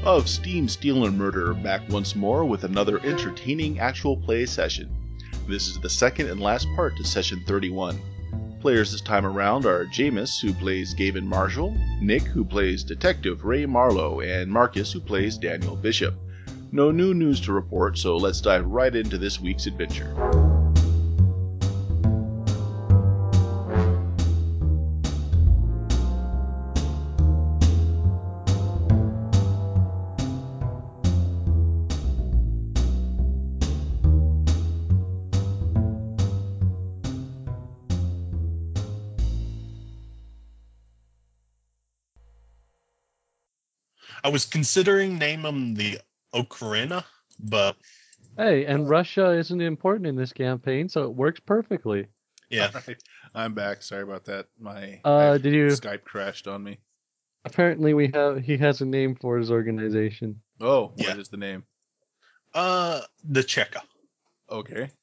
of Steam, Steel, and Murder back once more with another entertaining actual play session. This is the second and last part to session 31. Players this time around are Jameis, who plays Gavin Marshall, Nick, who plays Detective Ray Marlowe, and Marcus, who plays Daniel Bishop. No new news to report, so let's dive right into this week's adventure. I was considering name them the Ocarina, but Hey, and Russia isn't important in this campaign, so it works perfectly. yeah. All right. I'm back. Sorry about that. Did you? Skype crashed on me. Apparently, he has a name for his organization. Oh, Yeah. what is the name? The Cheka. Okay.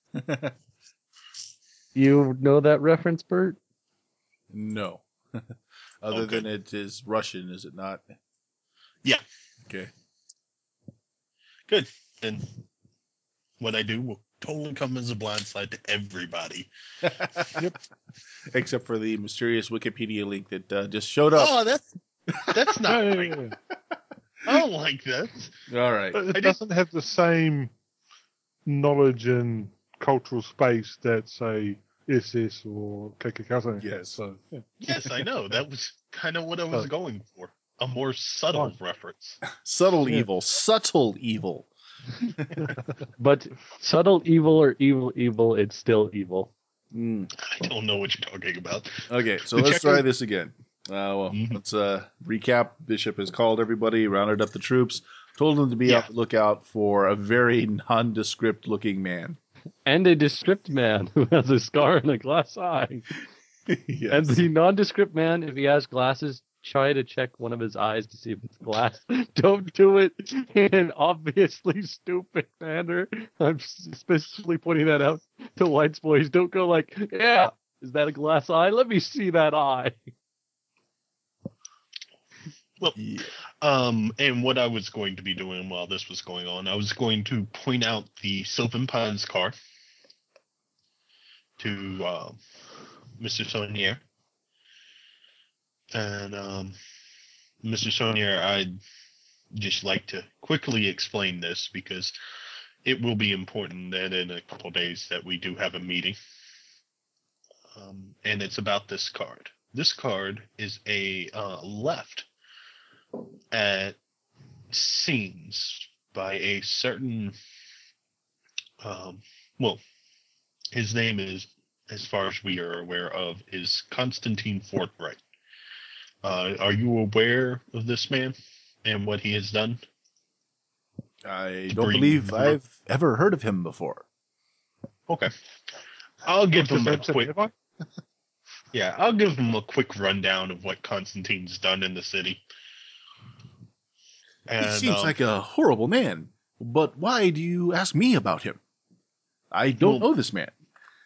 You know that reference, Bert? No. Other Okay. than it is Russian, is it not? Yeah. Okay. Good. And what I do will totally come as a blindside to everybody. Yep. Except for the mysterious Wikipedia link that just showed up. Oh, that's not right. No. I don't like that. All right. It doesn't have the same knowledge and cultural space that, say, SS or Kakakaza. Yes. So, yeah. Yes, I know. That was kind of what I was going for. A more subtle reference. Subtle Yeah. evil. Subtle evil. But subtle evil or evil, it's still evil. Mm. I don't know what you're talking about. Okay, so The let's checker- try this again. Mhm. Let's recap. Bishop has called everybody, rounded up the troops, told them to be on the lookout for a very nondescript looking man. And a descript man who has a scar and a glass eye. Yes. And the nondescript man, if he has glasses, try to check one of his eyes to see if it's glass. Don't do it in an obviously stupid manner. I'm specifically pointing that out to whites boys. Don't go like, yeah, is that a glass eye? Let me see that eye. Well, Yeah. and what I was going to be doing while this was going on, I was going to point out the Sylvan Pines car to Mr. Saunier. And Mr. Saunier, I'd just like to quickly explain this because it will be important that in a couple days that we do have a meeting. And it's about this card. This card is a left at scenes by a certain his name is, as far as we are aware of, is Constantine Forthright. Are you aware of this man and what he has done? I don't believe I've ever heard of him before. Okay. I'll give him a quick Have I? Yeah, I'll give him a quick rundown of what Constantine's done in the city. He And, seems like a horrible man, but why do you ask me about him? I don't know this man.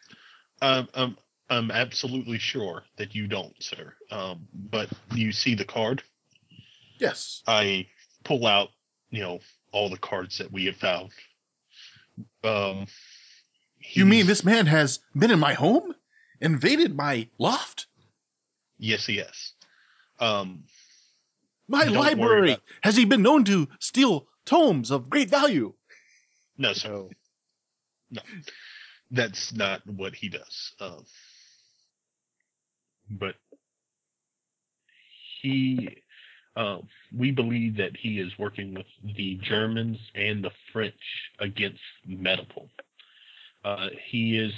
I'm absolutely sure that you don't, sir. But you see the card? Yes. I pull out, all the cards that we have found. You mean this man has been in my home? Invaded my loft? Yes, he has. My Don't library! worry about- Has he been known to steal tomes of great value? No, sir. Oh. No. That's not what he does. But we believe that he is working with the Germans and the French against Medipol. He is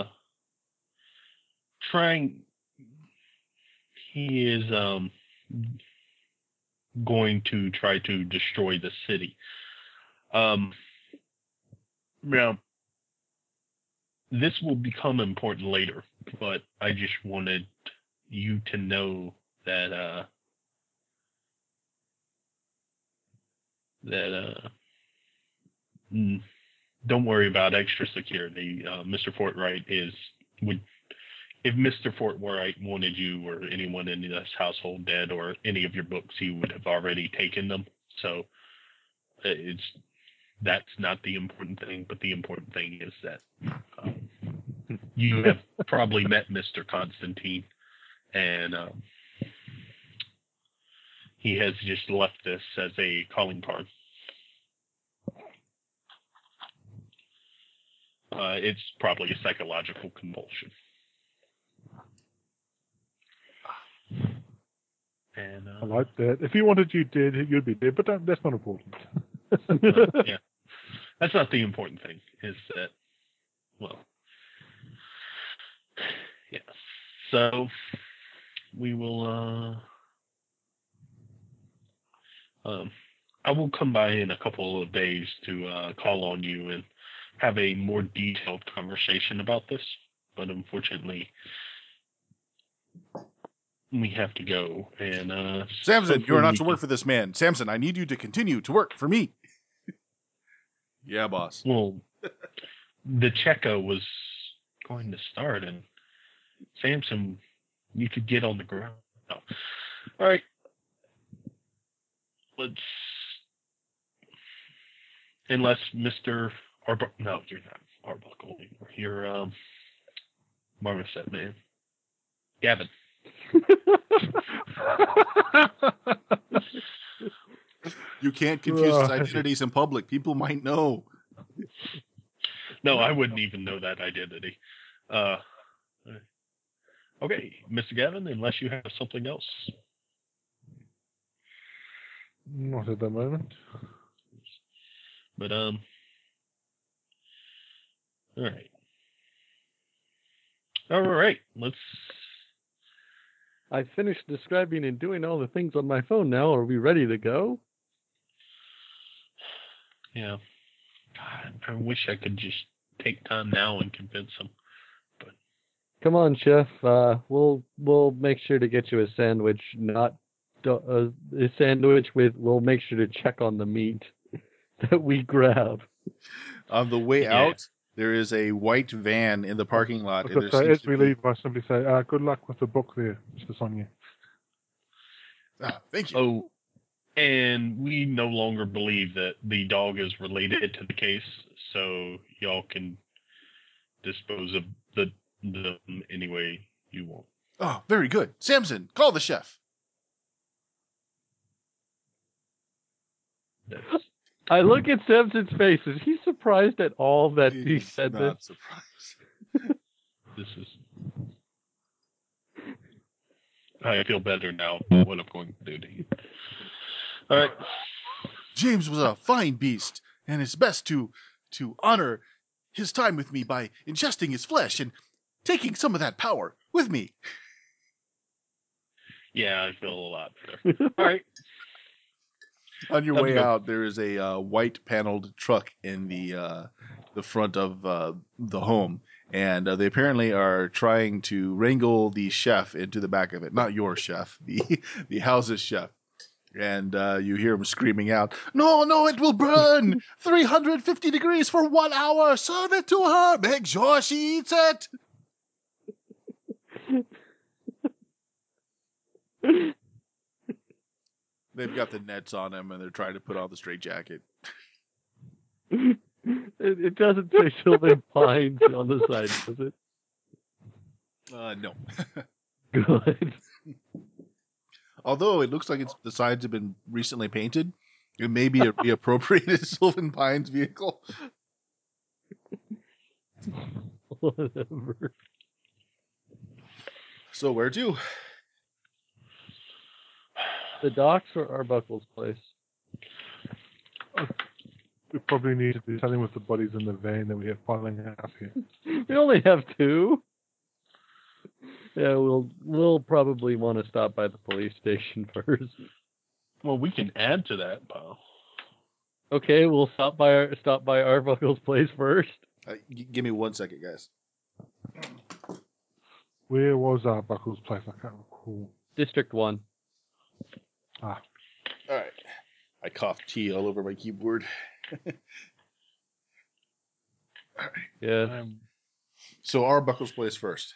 going to try to destroy the city. Now, this will become important later, but I just wanted you to know that don't worry about extra security. Mr. Fortright if Mr. Fortright wanted you or anyone in this household dead or any of your books, he would have already taken them. So That's not the important thing, but the important thing is that you have probably met Mr. Constantine, and he has just left this as a calling card. It's probably a psychological compulsion. And I like that. If you wanted you dead, you'd be dead, but that's not important. yeah, that's not the important thing. Is that, well, yeah. So we will. I will come by in a couple of days to call on you and have a more detailed conversation about this. But unfortunately, we have to go. And Samson, you are not to work for this man. Samson, I need you to continue to work for me. Yeah, boss. Well, the Checo was going to start, and Samson, you could get on the ground. No. All right. Let's. Unless Mr. Arbuckle. No, you're not Arbuckle anymore. You're Marmoset Man. Gavin. You can't confuse his identities in public. People might know. No, I wouldn't even know that identity. Okay, Mr. Gavin, unless you have something else. Not at the moment. But, all right. All right, let's... I finished describing and doing all the things on my phone now. Are we ready to go? Yeah. God, I wish I could just take time now and convince him. But Come on, Chef. We'll make sure to get you a sandwich, not a sandwich with. We'll make sure to check on the meat that we grab. On the way Yeah. out, there is a white van in the parking lot. And there So seems as to we be... leave, I simply say, good luck with the book there, Mr. Sonia. Thank you. oh, and we no longer believe that the dog is related to the case, so y'all can dispose of them any way you want. Oh, very good. Samson, call the chef. That's, I look at Samson's face. Is he surprised at all that he He's said not this? surprised. this is. I feel better now about what I'm going to do to you. All right. James was a fine beast, and it's best to honor his time with me by ingesting his flesh and taking some of that power with me. Yeah, I feel a lot better. All right. On your Let's way go. out, there is a white paneled truck in the front of the home, and they apparently are trying to wrangle the chef into the back of it. Not your chef, the house's chef. And you hear him screaming out, "No, it will burn! 350 degrees for 1 hour! Serve it to her! Make sure she eats it!" They've got the nets on him, and they're trying to put on the straitjacket. It doesn't say Sylvan Pines on the side, does it? No. Good. Although it looks like the sides have been recently painted, it may be a reappropriated Sylvan Pines vehicle. Whatever. So where to? The docks or Arbuckle's place? We probably need to do something with the bodies in the van that we have piling up here. We only have two. Yeah, we'll probably want to stop by the police station first. Well, we can add to that pile. Okay, we'll stop by Arbuckle's place first. Give me 1 second, guys. Where was Buckle's place? I can't recall. District 1. All right. I coughed tea all over my keyboard. All right. Yeah. So Arbuckle's place first.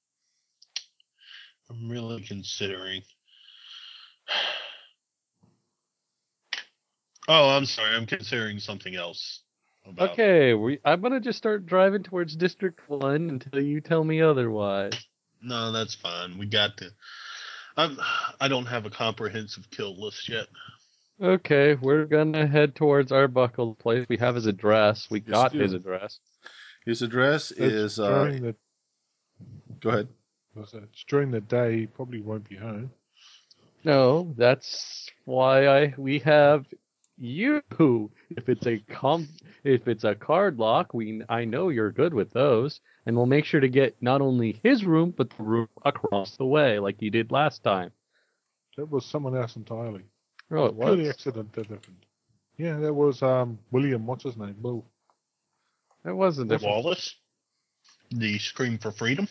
I'm really considering. Oh, I'm sorry. I'm considering something else. About... Okay, I'm gonna just start driving towards District 1 until you tell me otherwise. No, that's fine. We got to. I don't have a comprehensive kill list yet. Okay, we're gonna head towards Arbuckle place. We have his address. We Yes, got you his do. address. His address is. During the Go ahead. it's during the day. He probably won't be home. No, that's why we have you. If it's a card lock, I know you're good with those, and we'll make sure to get not only his room but the room across the way, like you did last time. That was someone else entirely. Oh, it Purely was. accident that happened. Yeah, that was William. What's his name? Will. It wasn't different. Wallace? The Scream for Freedom?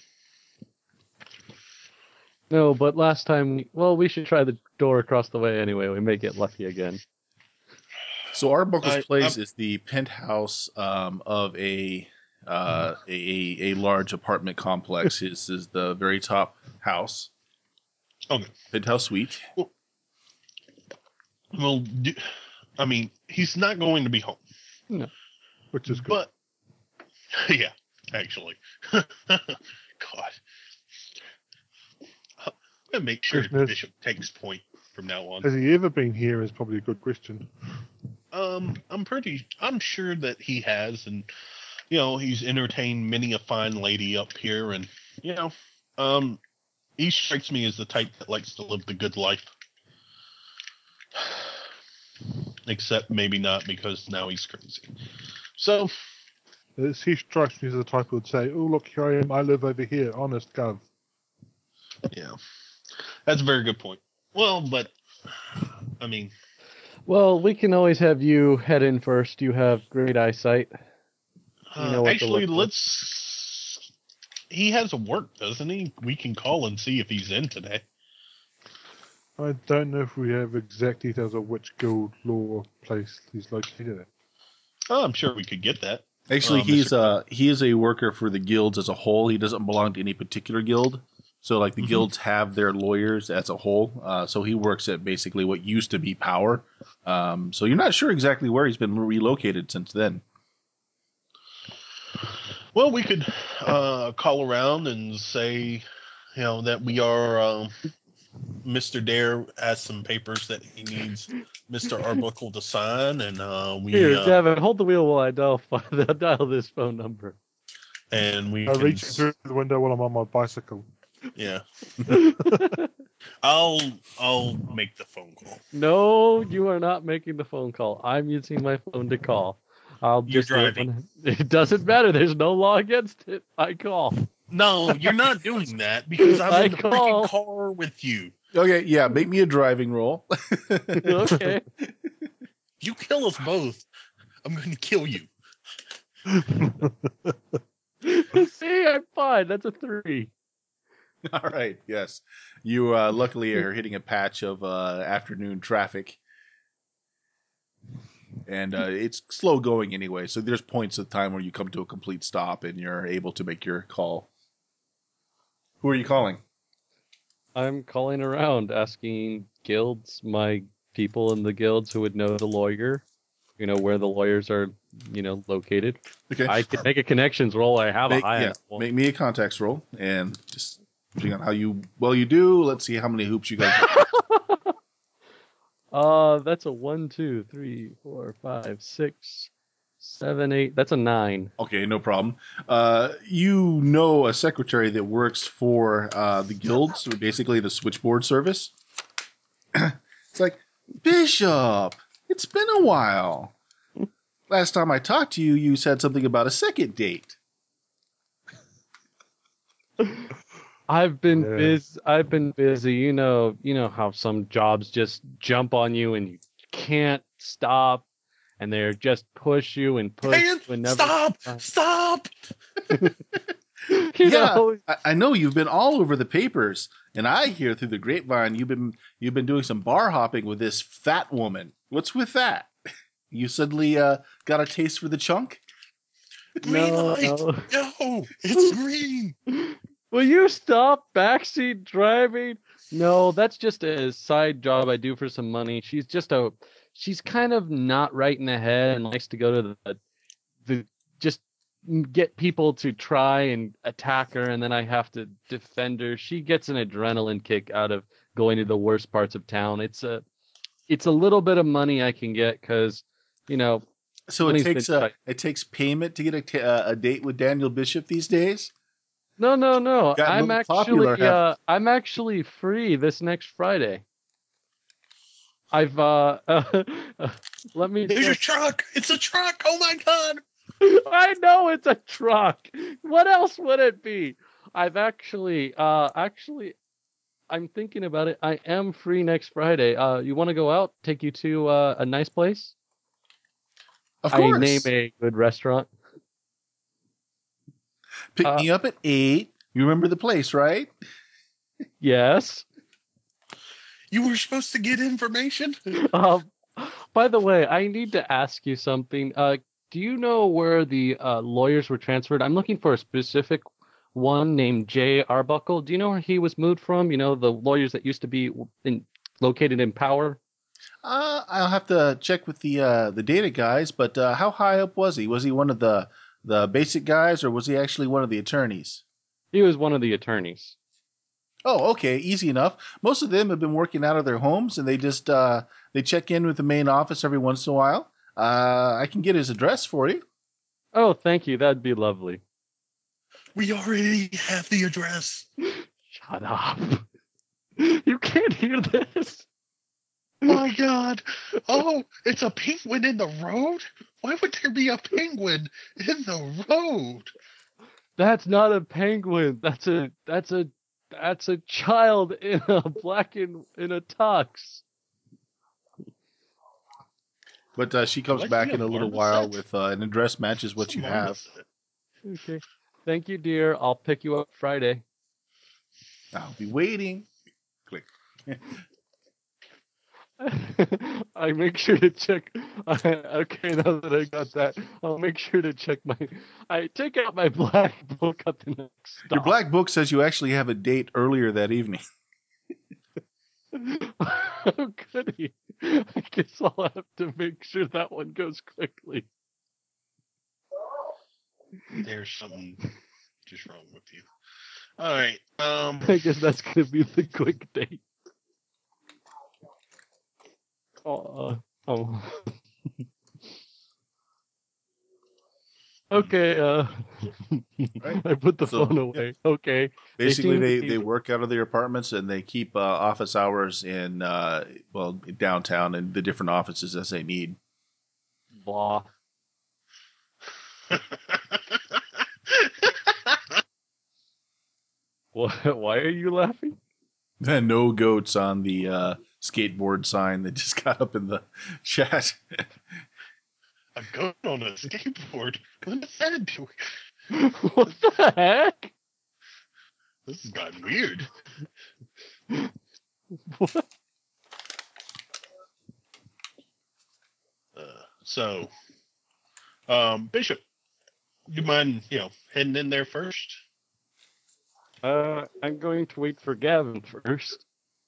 No, but last time, we should try the door across the way anyway. We may get lucky again. So Arbuckle's Place is the penthouse of a large apartment complex. His is the very top house. Okay. Penthouse suite. Well, I mean, he's not going to be home. No. Which is good. But, yeah, actually. God. I'm going to make sure the bishop takes point from now on. Has he ever been here is probably a good question. I'm sure that he has, and, he's entertained many a fine lady up here, and, he strikes me as the type that likes to live the good life. Except maybe not, because now he's crazy. So, he strikes me as the type who would say, "Oh, look, here I am. I live over here. Honest gov." Yeah, that's a very good point. Well, but I mean, well, we can always have you head in first. You have great eyesight. You know what actually, to look he has a work, doesn't he? We can call and see if he's in today. I don't know if we have exact details of which guild law place he's located at. Oh, I'm sure we could get that. Actually, he is a worker for the guilds as a whole. He doesn't belong to any particular guild. So, like, the guilds have their lawyers as a whole. So he works at basically what used to be Power. So you're not sure exactly where he's been relocated since then. Well, we could call around and say, that we are Mr. Dare has some papers that he needs Mr. Arbuckle to sign, and Here, Gavin, hold the wheel while I dial this phone number. And I reach through the window while I'm on my bicycle. Yeah. I'll make the phone call. No, you are not making the phone call. I'm using my phone to call. You're driving. It doesn't matter. There's no law against it. I call. No, you're not doing that because I'm in the freaking car with you. Okay, yeah, make me a driving roll. Okay. You kill us both, I'm going to kill you. See, I'm fine. That's a 3. All right, yes. You luckily are hitting a patch of afternoon traffic. And it's slow going anyway, so there's points of time where you come to a complete stop and you're able to make your call. Who are you calling? I'm calling around asking guilds, my people in the guilds who would know the lawyer, where the lawyers are, located. Okay. I could make a connections roll. I have a high make me a contacts roll, and just depending on how you do, let's see how many hoops you guys That's a 1, 2, 3, 4, 5, 6, 7, 8. That's a 9. Okay, no problem. You know a secretary that works for the guilds, so basically the switchboard service. It's like, Bishop, it's been a while. Last time I talked to you, you said something about a second date. I've been busy. You know how some jobs just jump on you and you can't stop, and they just push you and push you and never stop. I know you've been all over the papers, and I hear through the grapevine you've been doing some bar hopping with this fat woman. What's with that? You suddenly got a taste for the chunk? No, it's green. Will you stop backseat driving? No, that's just a side job I do for some money. She's she's kind of not right in the head and likes to go to the just get people to try and attack her, and then I have to defend her. She gets an adrenaline kick out of going to the worst parts of town. It's a little bit of money I can get because, So money's been tight. it takes payment to get a date with Daniel Bishop these days. No. Gotten a little popular, I'm actually free this next Friday. I've let me There's a check. truck. It's a truck. Oh my god. I know it's a truck. What else would it be? I've actually I'm thinking about it. I am free next Friday. You want to go out? Take you to a nice place? Of I course. name a good restaurant. Pick me up at 8. You remember the place, right? Yes. You were supposed to get information. By the way, I need to ask you something. Do you know where the lawyers were transferred? I'm looking for a specific one named Jay Arbuckle. Do you know where he was moved from? The lawyers that used to be located in Power? I'll have to check with the data guys. But how high up was he? Was he one of the basic guys, or was he actually one of the attorneys? He was one of the attorneys. Oh, okay, easy enough. Most of them have been working out of their homes, and they just they check in with the main office every once in a while. I can get his address for you. Oh, thank you. That'd be lovely. We already have the address. Shut up. You can't hear this. My god. Oh, it's a penguin in the road? Why would there be a penguin in the road? That's not a penguin. That's a child in a in a tux. But she comes Like back the in a little Marmoset? while with an address matches what you have. Okay. Thank you, dear. I'll pick you up Friday. I'll be waiting. Click. I make sure to check. Okay, now that I got that, I'll make sure to check I take out my black book at the next stop. Your black book says you actually have a date earlier that evening. Oh, goody. I guess I'll have to make sure that one goes quickly. There's something just wrong with you. All right. I guess that's gonna be the quick date. Oh. Okay. Right. I put the So, phone away. Okay. Basically, seem to they be- work out of their apartments and they keep office hours in downtown and the different offices as they need. Blah. Why are you laughing? No goats on the skateboard sign that just got up in the chat. A goat on a skateboard? What does that do? What the heck? This has gotten weird. What? So, Bishop, you mind, heading in there first? I'm going to wait for Gavin first.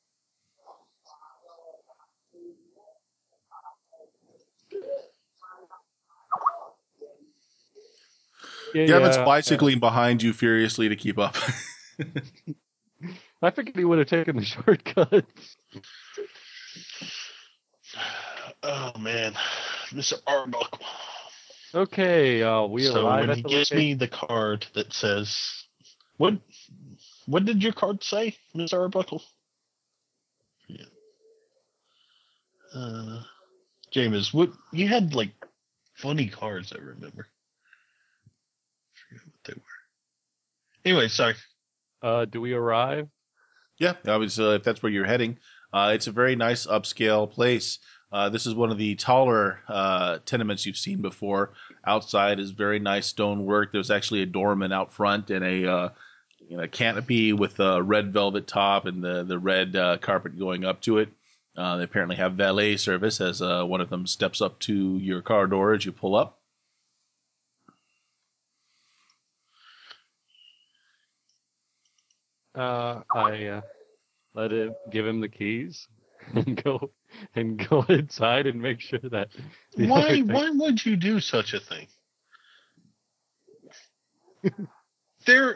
Gavin's Yeah. bicycling behind you furiously to keep up. I figured he would have taken the shortcuts. Oh man, Mr. Arbuckle. Okay, we So arrive when at he the gives location. me the card that says, what did your card say, Mr. Arbuckle? Yeah. James, what you had like funny cards, I remember. I forget what they were. Anyway, sorry. Do we arrive? Yeah, obviously, if that's where you're heading. It's a very nice upscale place. This is one of the taller tenements you've seen before. Outside is very nice stonework. There's actually a doorman out front and a canopy with a red velvet top and the red carpet going up to it. They apparently have valet service as one of them steps up to your car door as you pull up. I give him the keys. and go inside and make sure that the Why? other thing- Why would you do such a thing? There.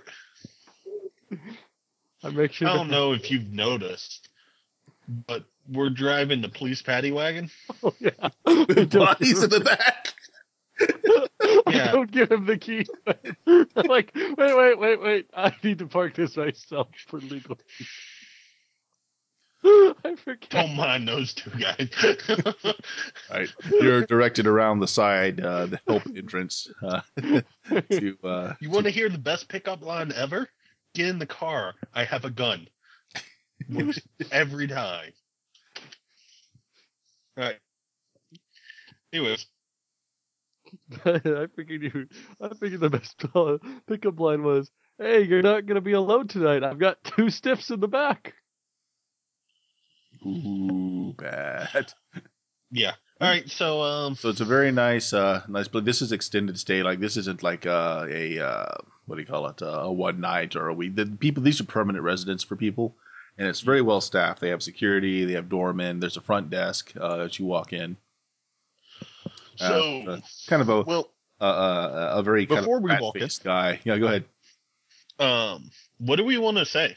I make sure. I don't know if you've noticed, but we're driving the police paddy wagon. Oh, yeah. With bodies in the back. I don't give him the key. I'm like, wait. I need to park this myself for legal. I forget. Don't mind those two guys. All right, you're directed around the side, the help entrance. To You want to hear the best pickup line ever? Get in the car. I have a gun. Works every time. All right. Anyways, I figured the best pickup line was, "Hey, you're not gonna be alone tonight. I've got two stiffs in the back." ooh, bad. yeah. All right. So So it's a very nice place. This is extended stay. Like this isn't like what do you call it? A one night or a week. These are permanent residents for people, and it's very well staffed. They have security. They have doormen. There's a front desk as you walk in. Kind of a very kind before of we walk in, rat-faced guy. Yeah, go ahead. what do we want to say?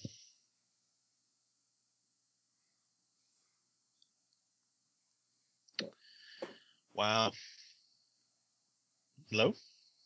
Wow. Hello?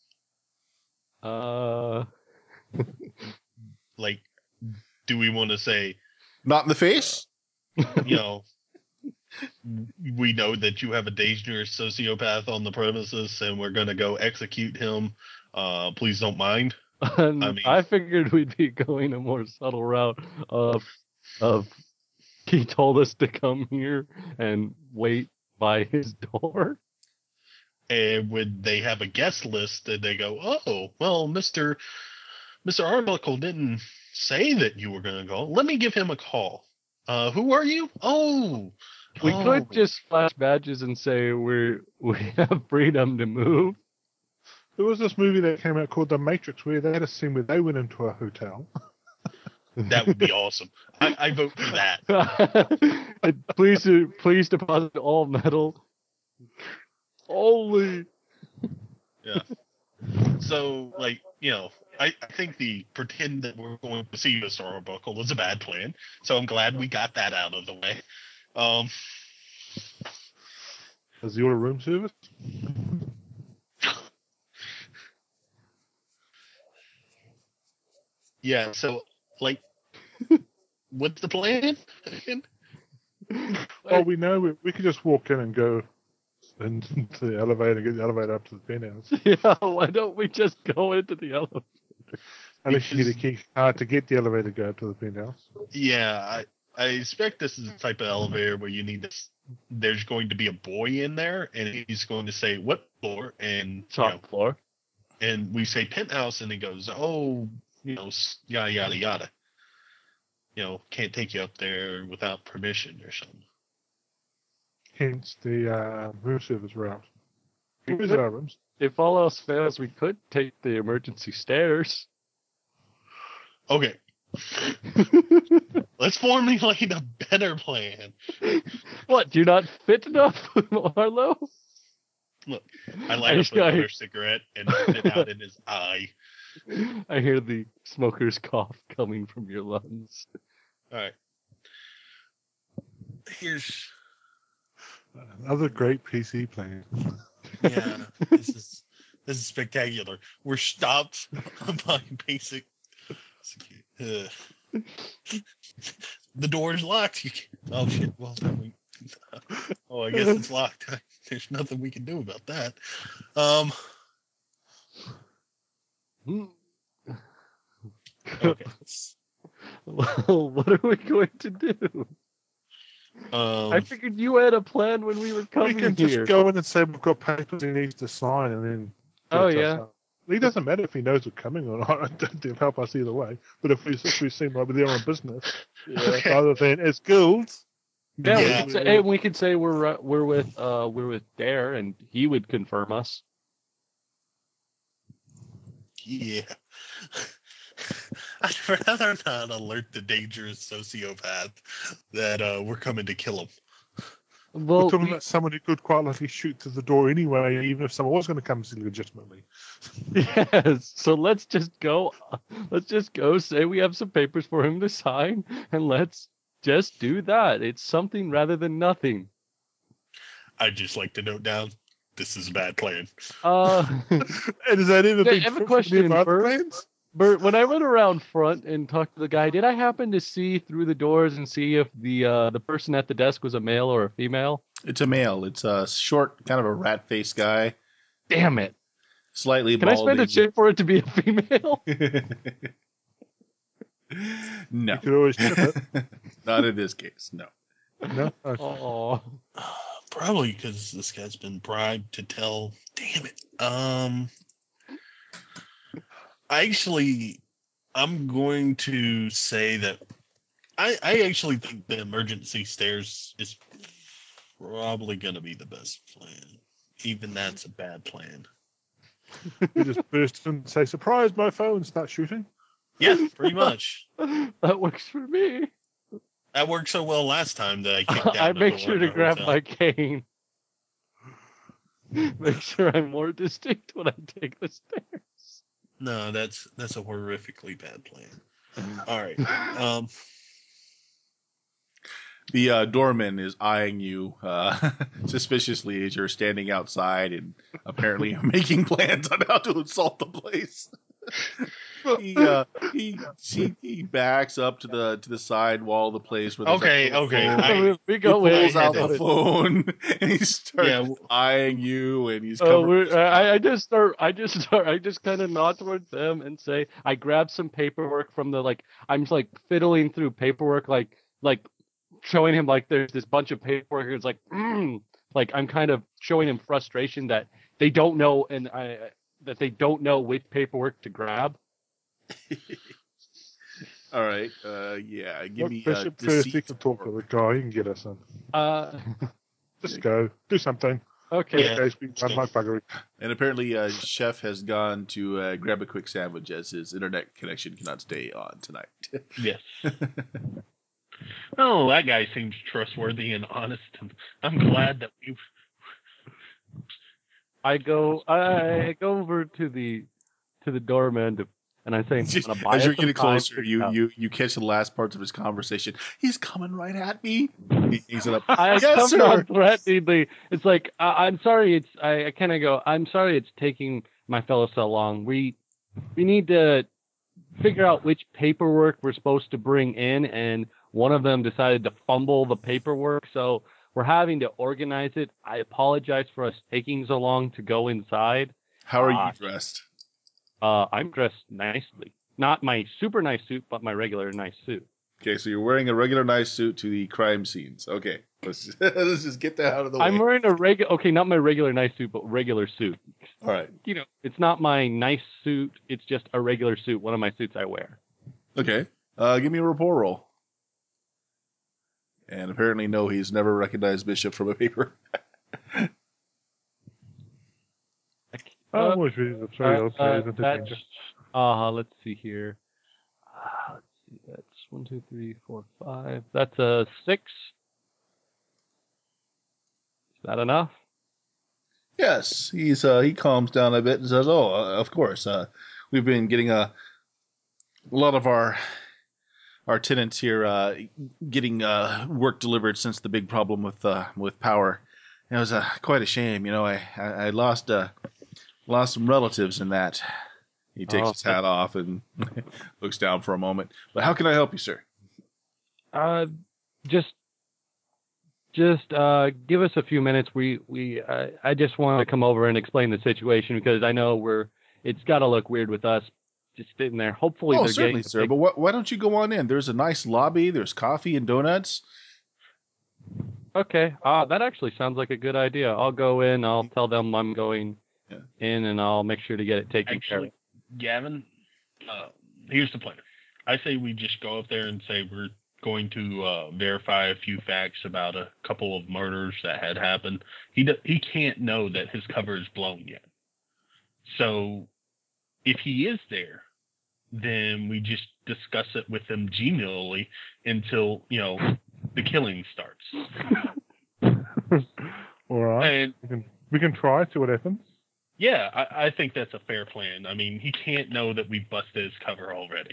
Like, do we want to say, Not in the face. you know, we know that you have a dangerous sociopath on the premises and we're going to go execute him. Please don't mind. I figured we'd be going a more subtle route of he told us to come here and wait by his door. And when they have a guest list and they go, oh, well, Mr. Arbuckle didn't say that you were going to go. Let me give him a call. Who are you? Oh, We could just flash badges and say we have freedom to move. There was this movie that came out called The Matrix where they had a scene where they went into a hotel. That would be awesome. I vote for that. Please deposit all metal. Holy. Yeah. So, like, you know, I think the pretend that we're going to see Mr. Arbuckle was a bad plan. So I'm glad we got that out of the way. Does he order room service? Yeah, so, like, what's the plan? Oh, we know we could just walk in and go into the elevator and get the elevator up to the penthouse. Yeah, why don't we just go into the elevator? Unless you get a key card to get the elevator to go up to the penthouse. Yeah, I expect this is the type of elevator where you need this. There's going to be a boy in there, and he's going to say, what floor? And Top floor. And we say penthouse, and he goes, oh, yada, yada, yada. Can't take you up there without permission or something. Hence the room service route. Here's our rooms. If all else fails, we could take the emergency stairs. Okay. Let's formulate a better plan. What, you're not fit enough, Arlo? Look, I light up another cigarette and put it out in his eye. I hear the smoker's cough coming from your lungs. All right. Here's another great PC plan. Yeah, this is spectacular. We're stopped by basic. The door's locked. Oh shit! Well, I guess it's locked. There's nothing we can do about that. Okay. Well, what are we going to do? I figured you had a plan when we were coming here. We can just go in and say we've got papers he needs to sign, and then. Oh yeah. It doesn't matter if he knows we're coming or not. It doesn't help us either way. But if we seem like we're there on business, rather than as guilds. Yeah, we could say we're with Dare, and he would confirm us. Yeah. I'd rather not alert the dangerous sociopath that we're coming to kill him. We're Well, talking about someone who could quite likely shoot through the door anyway, even if someone was going to come see legitimately. yes. So let's just go. Let's just go. Say we have some papers for him to sign, and let's just do that. It's something rather than nothing. I'd just like to note down, this is a bad plan. And is that ever Yeah, been I have a from question, any of our other Bert. plans? Bert, when I went around front and talked to the guy, did I happen to see through the doors and see if the person at the desk was a male or a female? It's a male. It's a short, kind of a rat-faced guy, Damn it! slightly Can I spend a balding. chip for it to be a female? No, You could always chip it. not in this case. No. No? Okay. Oh, Probably because this guy's been bribed to tell. Damn it. I'm going to say that I actually think the emergency stairs is probably going to be the best plan. Even that's a bad plan. We just burst in and say, surprise, my phone, start shooting. Yeah, pretty much. that works for me. That worked so well last time that I kicked down I the make door sure in to the grab hotel. my cane. Make sure I'm more distinct when I take the stairs. No, that's a horrifically bad plan. All right. The doorman is eyeing you suspiciously as you're standing outside and apparently making plans on how to assault the place. He backs up to the side wall of the place where there's Okay, a okay. phone. We He go in. pulls out had the it. phone and he starts Yeah. eyeing you, and he's Oh, covering. I just kind of nod towards them and say, I grab some paperwork from I'm just like fiddling through paperwork, like showing him like there's this bunch of paperwork. It's like, like I'm kind of showing him frustration that they don't know that they don't know which paperwork to grab. All right, yeah, give Look, me Bishop first, he deceit. can talk to the guy, he can get us in. Uh, Just go, do something. okay. Yeah. In case we run like buggery. And apparently, Chef has gone to grab a quick sandwich as his internet connection cannot stay on tonight. Yes. Oh, that guy seems trustworthy and honest, and I'm glad that we've. I go over to the doorman and I say, Just, I'm gonna buy as us you're some getting time closer, to you, go." you you catch the last parts of his conversation. He's coming right at me. He's up. I Yes, come sir. down threateningly. It's like I'm sorry. I kind of go. I'm sorry. It's taking my fellow so long. We need to figure out which paperwork we're supposed to bring in, and one of them decided to fumble the paperwork, so we're having to organize it. I apologize for us taking so long to go inside. How are you dressed? I'm dressed nicely. Not my super nice suit, but my regular nice suit. Okay, so you're wearing a regular nice suit to the crime scenes. Okay, let's just get that out of the way. I'm wearing okay, not my regular nice suit, but regular suit. All right. You know, it's not my nice suit. It's just a regular suit. One of my suits I wear. Okay. Give me a rapport roll. And apparently, no, he's never recognized Bishop from a paper. I'm always ready to throw you out into that's, danger. let's see here. Let's see. That's 1, 2, 3, 4, 5. That's a 6. Is that enough? Yes, he calms down a bit and says, "Oh, of course. We've been getting a lot of our tenants here getting work delivered since the big problem with power. And it was quite a shame. You know, I lost some relatives in that." He takes his hat off and looks down for a moment. But how can I help you, sir? Just give us a few minutes. I just want to come over and explain the situation because I know it's got to look weird with us just sitting there. Hopefully, Oh, they're certainly, getting sir. But why don't you go on in? There's a nice lobby. There's coffee and donuts. Okay. That actually sounds like a good idea. I'll go in. I'll tell them I'm going in, and I'll make sure to get it taken care of. Actually, Gavin, here's the plan. I say we just go up there and say we're going to verify a few facts about a couple of murders that had happened. He can't know that his cover is blown yet. So if he is there, then we just discuss it with them genially until, the killing starts. All right. And we can try, see what happens. yeah, I think that's a fair plan. I mean, he can't know that we busted his cover already.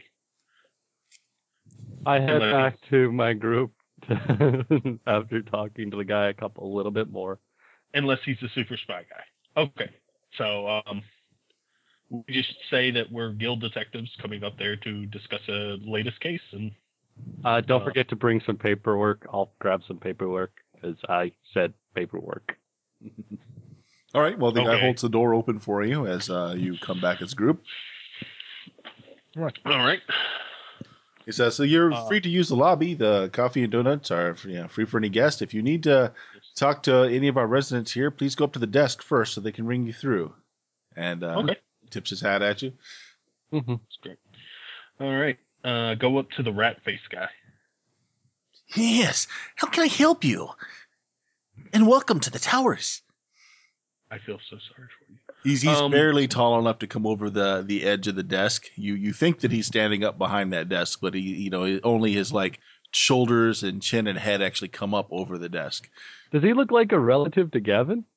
I head back to my group after talking to the guy a little bit more. Unless he's a super spy guy. Okay. So, we just say that we're guild detectives coming up there to discuss a latest case. And don't forget to bring some paperwork. I'll grab some paperwork, as I said paperwork. All right. Well, the guy holds the door open for you as you come back as a group. All right. He says, so you're free to use the lobby. The coffee and donuts are free for any guest. If you need to talk to any of our residents here, please go up to the desk first so they can ring you through. And tips his hat at you. Mm-hmm. That's great. All right. Go up to the rat face guy. Yes. How can I help you? And welcome to the towers. I feel so sorry for you. He's barely tall enough to come over the edge of the desk. You think that he's standing up behind that desk, but he only his shoulders and chin and head actually come up over the desk. Does he look like a relative to Gavin?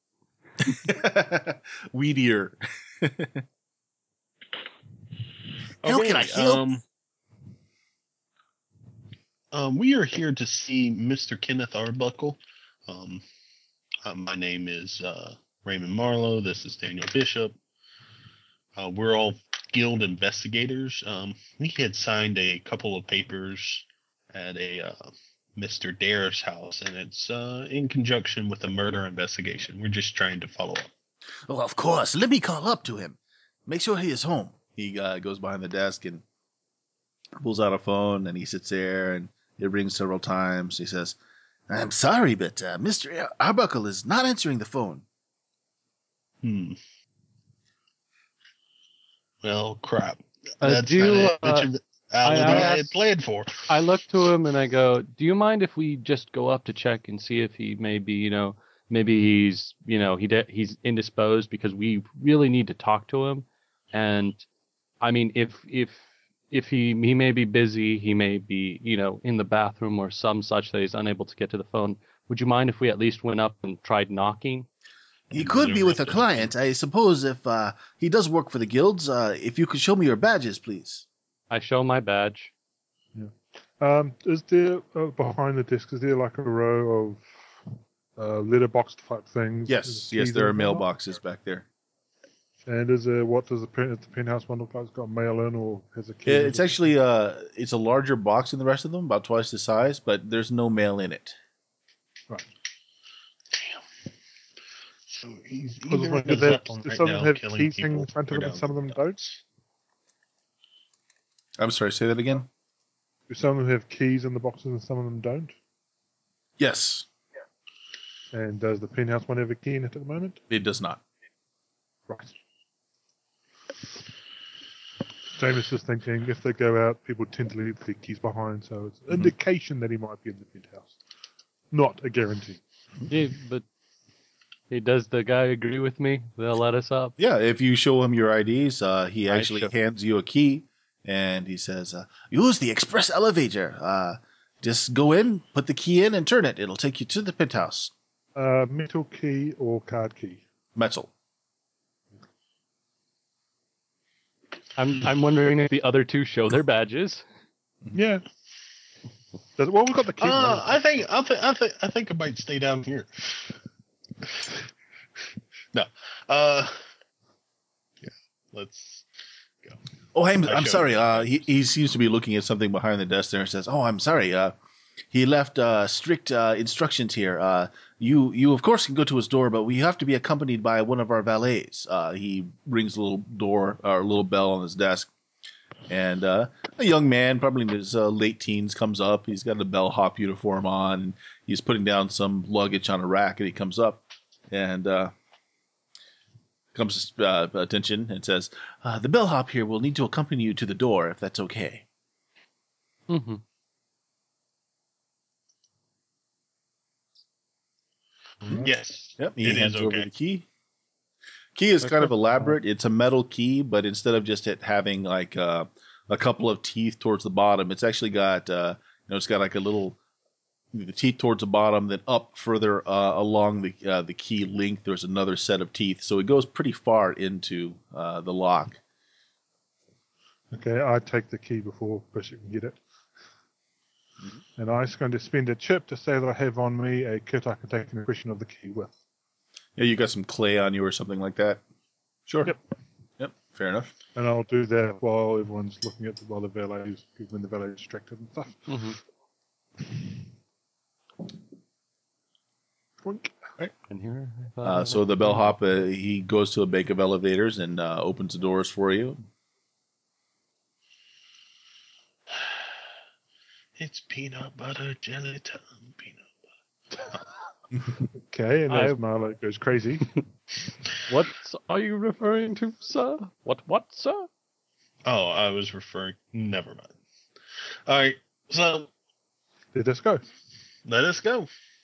Weedier. How can I help? We are here to see Mr. Kenneth Arbuckle. My name is Raymond Marlowe. This is Daniel Bishop. We're all guild investigators. We had signed a couple of papers at a Mr. Dare's house, and it's in conjunction with a murder investigation. We're just trying to follow up. Well, of course. Let me call up to him. Make sure he is home. He goes behind the desk and pulls out a phone, and he sits there, and it rings several times. He says, I'm sorry, but Mr. Arbuckle is not answering the phone. Well, crap. That's not I had planned for. I look to him and I go, do you mind if we just go up to check and see if he maybe, maybe he's, he's indisposed, because we really need to talk to him. And I mean, if he may be busy, he may be, in the bathroom or some such that he's unable to get to the phone. Would you mind if we at least went up and tried knocking? He could be with a client. I suppose if he does work for the guilds, if you could show me your badges, please. I show my badge. Yeah. Is there, behind the desk, is there like a row of letterbox type things? Yes, there are mailboxes back there. And what does the penthouse one look like? It's got mail in, or has a key? It's actually it's a larger box than the rest of them, about twice the size, but there's no mail in it. Right. Damn. So he's Do some of them have keys hanging in front of them and some of them don't? I'm sorry, say that again? Do some of them have keys in the boxes and some of them don't? Yes. And does the penthouse one have a key in it at the moment? It does not. Right. James is thinking if they go out, people tend to leave their keys behind, so it's an indication that he might be in the penthouse. Not a guarantee. Yeah, but does the guy agree with me? They'll let us up. Yeah, if you show him your IDs, he actually hands you a key, and he says, use the express elevator. Just go in, put the key in, and turn it. It'll take you to the penthouse. Metal key or card key? Metal. I'm wondering if the other two show their badges. Yeah. Well, we've got the key. I think I might stay down here. No. Yeah. Let's go. Oh, I'm sorry. He seems to be looking at something behind the desk there and says, "Oh, I'm sorry. He left strict instructions here. You of course can go to his door, but we have to be accompanied by one of our valets." He rings a little door or a little bell on his desk, and a young man, probably in his late teens, comes up. He's got a bellhop uniform on, and he's putting down some luggage on a rack, and he comes up and comes to attention and says, "The bellhop here will need to accompany you to the door, if that's okay." Mm-hmm. Yes. Yep. He hands over the key. Key is kind of elaborate. It's a metal key, but instead of just it having like a couple of teeth towards the bottom. It's actually got it's got like a little the teeth towards the bottom, then up further along the key length. There's another set of teeth, so it goes pretty far into the lock. Okay, I take the key before Bishop can get it. And I'm just going to spend a chip to say that I have on me a kit I can take an impression of the key with. Yeah, you got some clay on you or something like that. Sure. Yep. Fair enough. And I'll do that while everyone's looking at while the valet's when the valet's distracted and stuff. Twink. And here. So the bellhop he goes to a bank of elevators and opens the doors for you. It's peanut butter jelly time. Peanut butter. Okay, and as Marlowe goes crazy. What are you referring to, sir? What, sir? Oh, I was referring. Never mind. All right, so Let us go. let us go.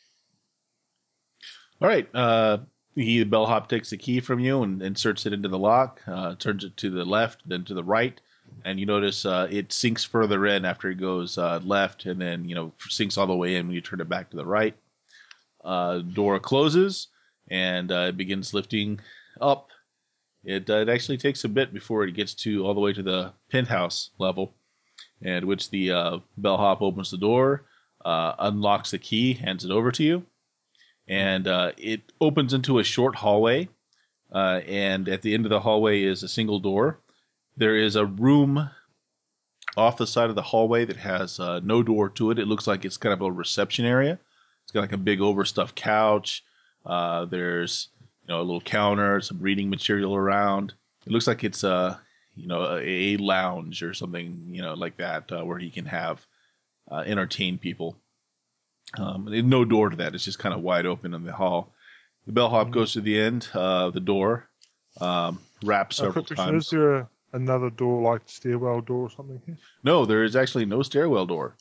All right. The bellhop takes the key from you and inserts it into the lock, turns it to the left, then to the right, and you notice it sinks further in after it goes left, and then sinks all the way in when you turn it back to the right. Door closes, and it begins lifting up. It actually takes a bit before it gets to all the way to the penthouse level, at which the bellhop opens the door, unlocks the key, hands it over to you, and it opens into a short hallway, and at the end of the hallway is a single door. There is a room off the side of the hallway that has no door to it. It looks like it's kind of a reception area. It's got like a big overstuffed couch. There's a little counter, some reading material around. It looks like it's a lounge or something like that where he can have entertain people. There's no door to that. It's just kind of wide open in the hall. The bellhop goes to the end of the door, raps several times. Is there another door like stairwell door or something here? No, there is actually no stairwell door.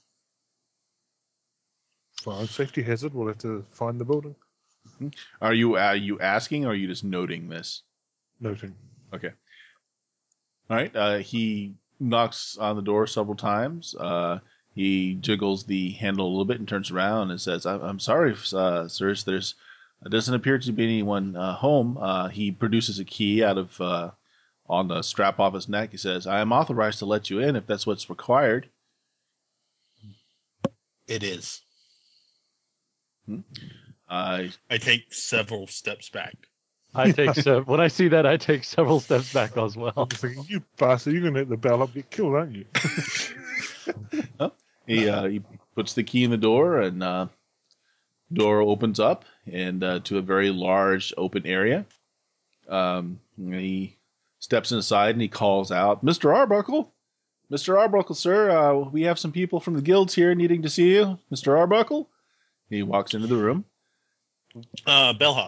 Fine, safety hazard. We'll have to find the building. Are you asking, or are you just noting this? Noting. Okay. All right. He knocks on the door several times. He jiggles the handle a little bit and turns around and says, "I'm sorry, sirs. There doesn't appear to be anyone home." He produces a key out of on the strap off his neck. He says, "I am authorized to let you in if that's what's required." It is. I I take several steps back. When I see that, I take several steps back as well. I'm just thinking, you bastard, you're going to let the bellhop get killed, aren't you? He puts the key in the door, and door opens up and to a very large open area. He steps inside and he calls out, "Mr. Arbuckle! Mr. Arbuckle, sir, we have some people from the guilds here needing to see you. Mr. Arbuckle?" He walks into the room. Bellhop.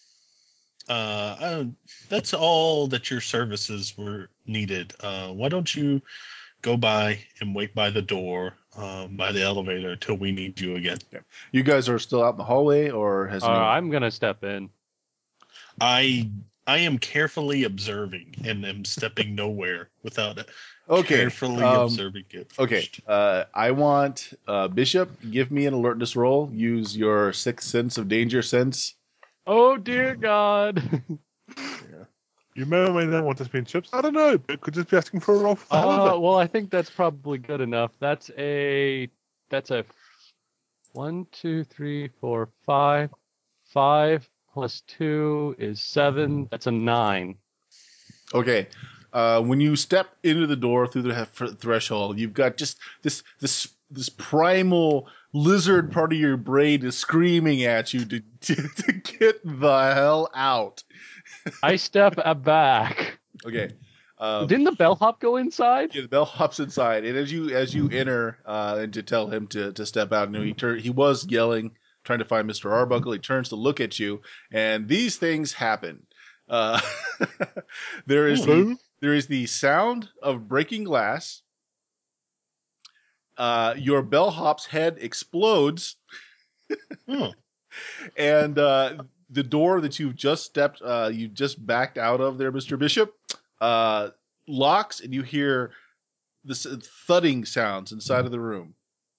That's all that your services were needed. Why don't you go by and wait by the door, by the elevator, till we need you again? Yeah. You guys are still out in the hallway, or has anyone... I'm gonna step in. I am carefully observing and am stepping nowhere without it. Okay. Carefully observing it. Okay. I want Bishop, give me an alertness roll. Use your sixth sense of danger sense. Oh dear God. You may or may not want to spend chips. I don't know. But could just be asking for a roll for the hell of it. Well, I think that's probably good enough. That's a 1, 2, 3, 4, 5. 5 plus 2 is 7. That's a 9. Okay. When you step into the door through the threshold, you've got just this primal lizard part of your brain is screaming at you to get the hell out. I step back. Okay. Didn't the bellhop go inside? Yeah, the bellhop's inside, and as you enter and to tell him to step out, he was yelling, trying to find Mr. Arbuckle. He turns to look at you, and these things happen. There is the sound of breaking glass. Your bellhop's head explodes, and the door that you've just backed out of there, Mr. Bishop, locks, and you hear this thudding sounds inside of the room.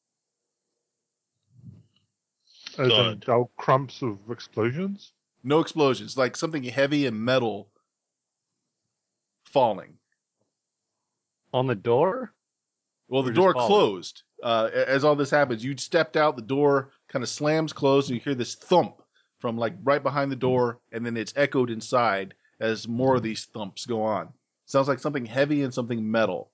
As in Thud. dull crumps of explosions. No explosions, like something heavy and metal falling. On the door? Well, Or the just door falling? closed. As all this happens, you stepped out, the door kind of slams closed, and you hear this thump from like right behind the door, and then it's echoed inside as more of these thumps go on. Sounds like something heavy and something metal.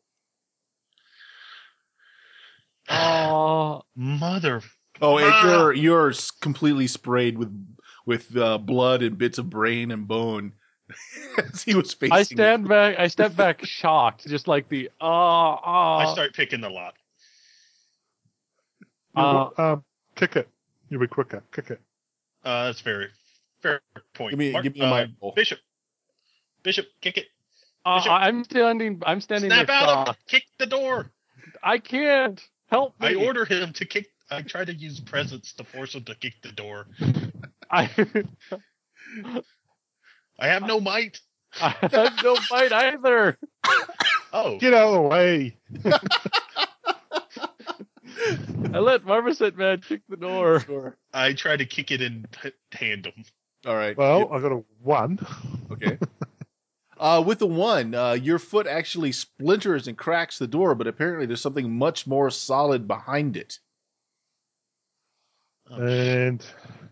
Oh, Mother. Oh, and Ah! you're completely sprayed with blood and bits of brain and bone. As he was facing. I step back shocked, just like the I start picking the lock. Kick it. You'll be quicker. Kick it. That's fair point. Give me a mic roll. Bishop, kick it. Bishop. I'm standing Snap there out of shocked. it. Kick the door. I can't. Help me. I order him to kick. I try to use presence to force him to kick the door. I I have no might. have no fight either. Oh, Get out of the way. I let Marmoset Man kick the door. I try to kick it in tandem. All right. Well, I got a 1. Okay. With the 1, your foot actually splinters and cracks the door, but apparently there's something much more solid behind it. And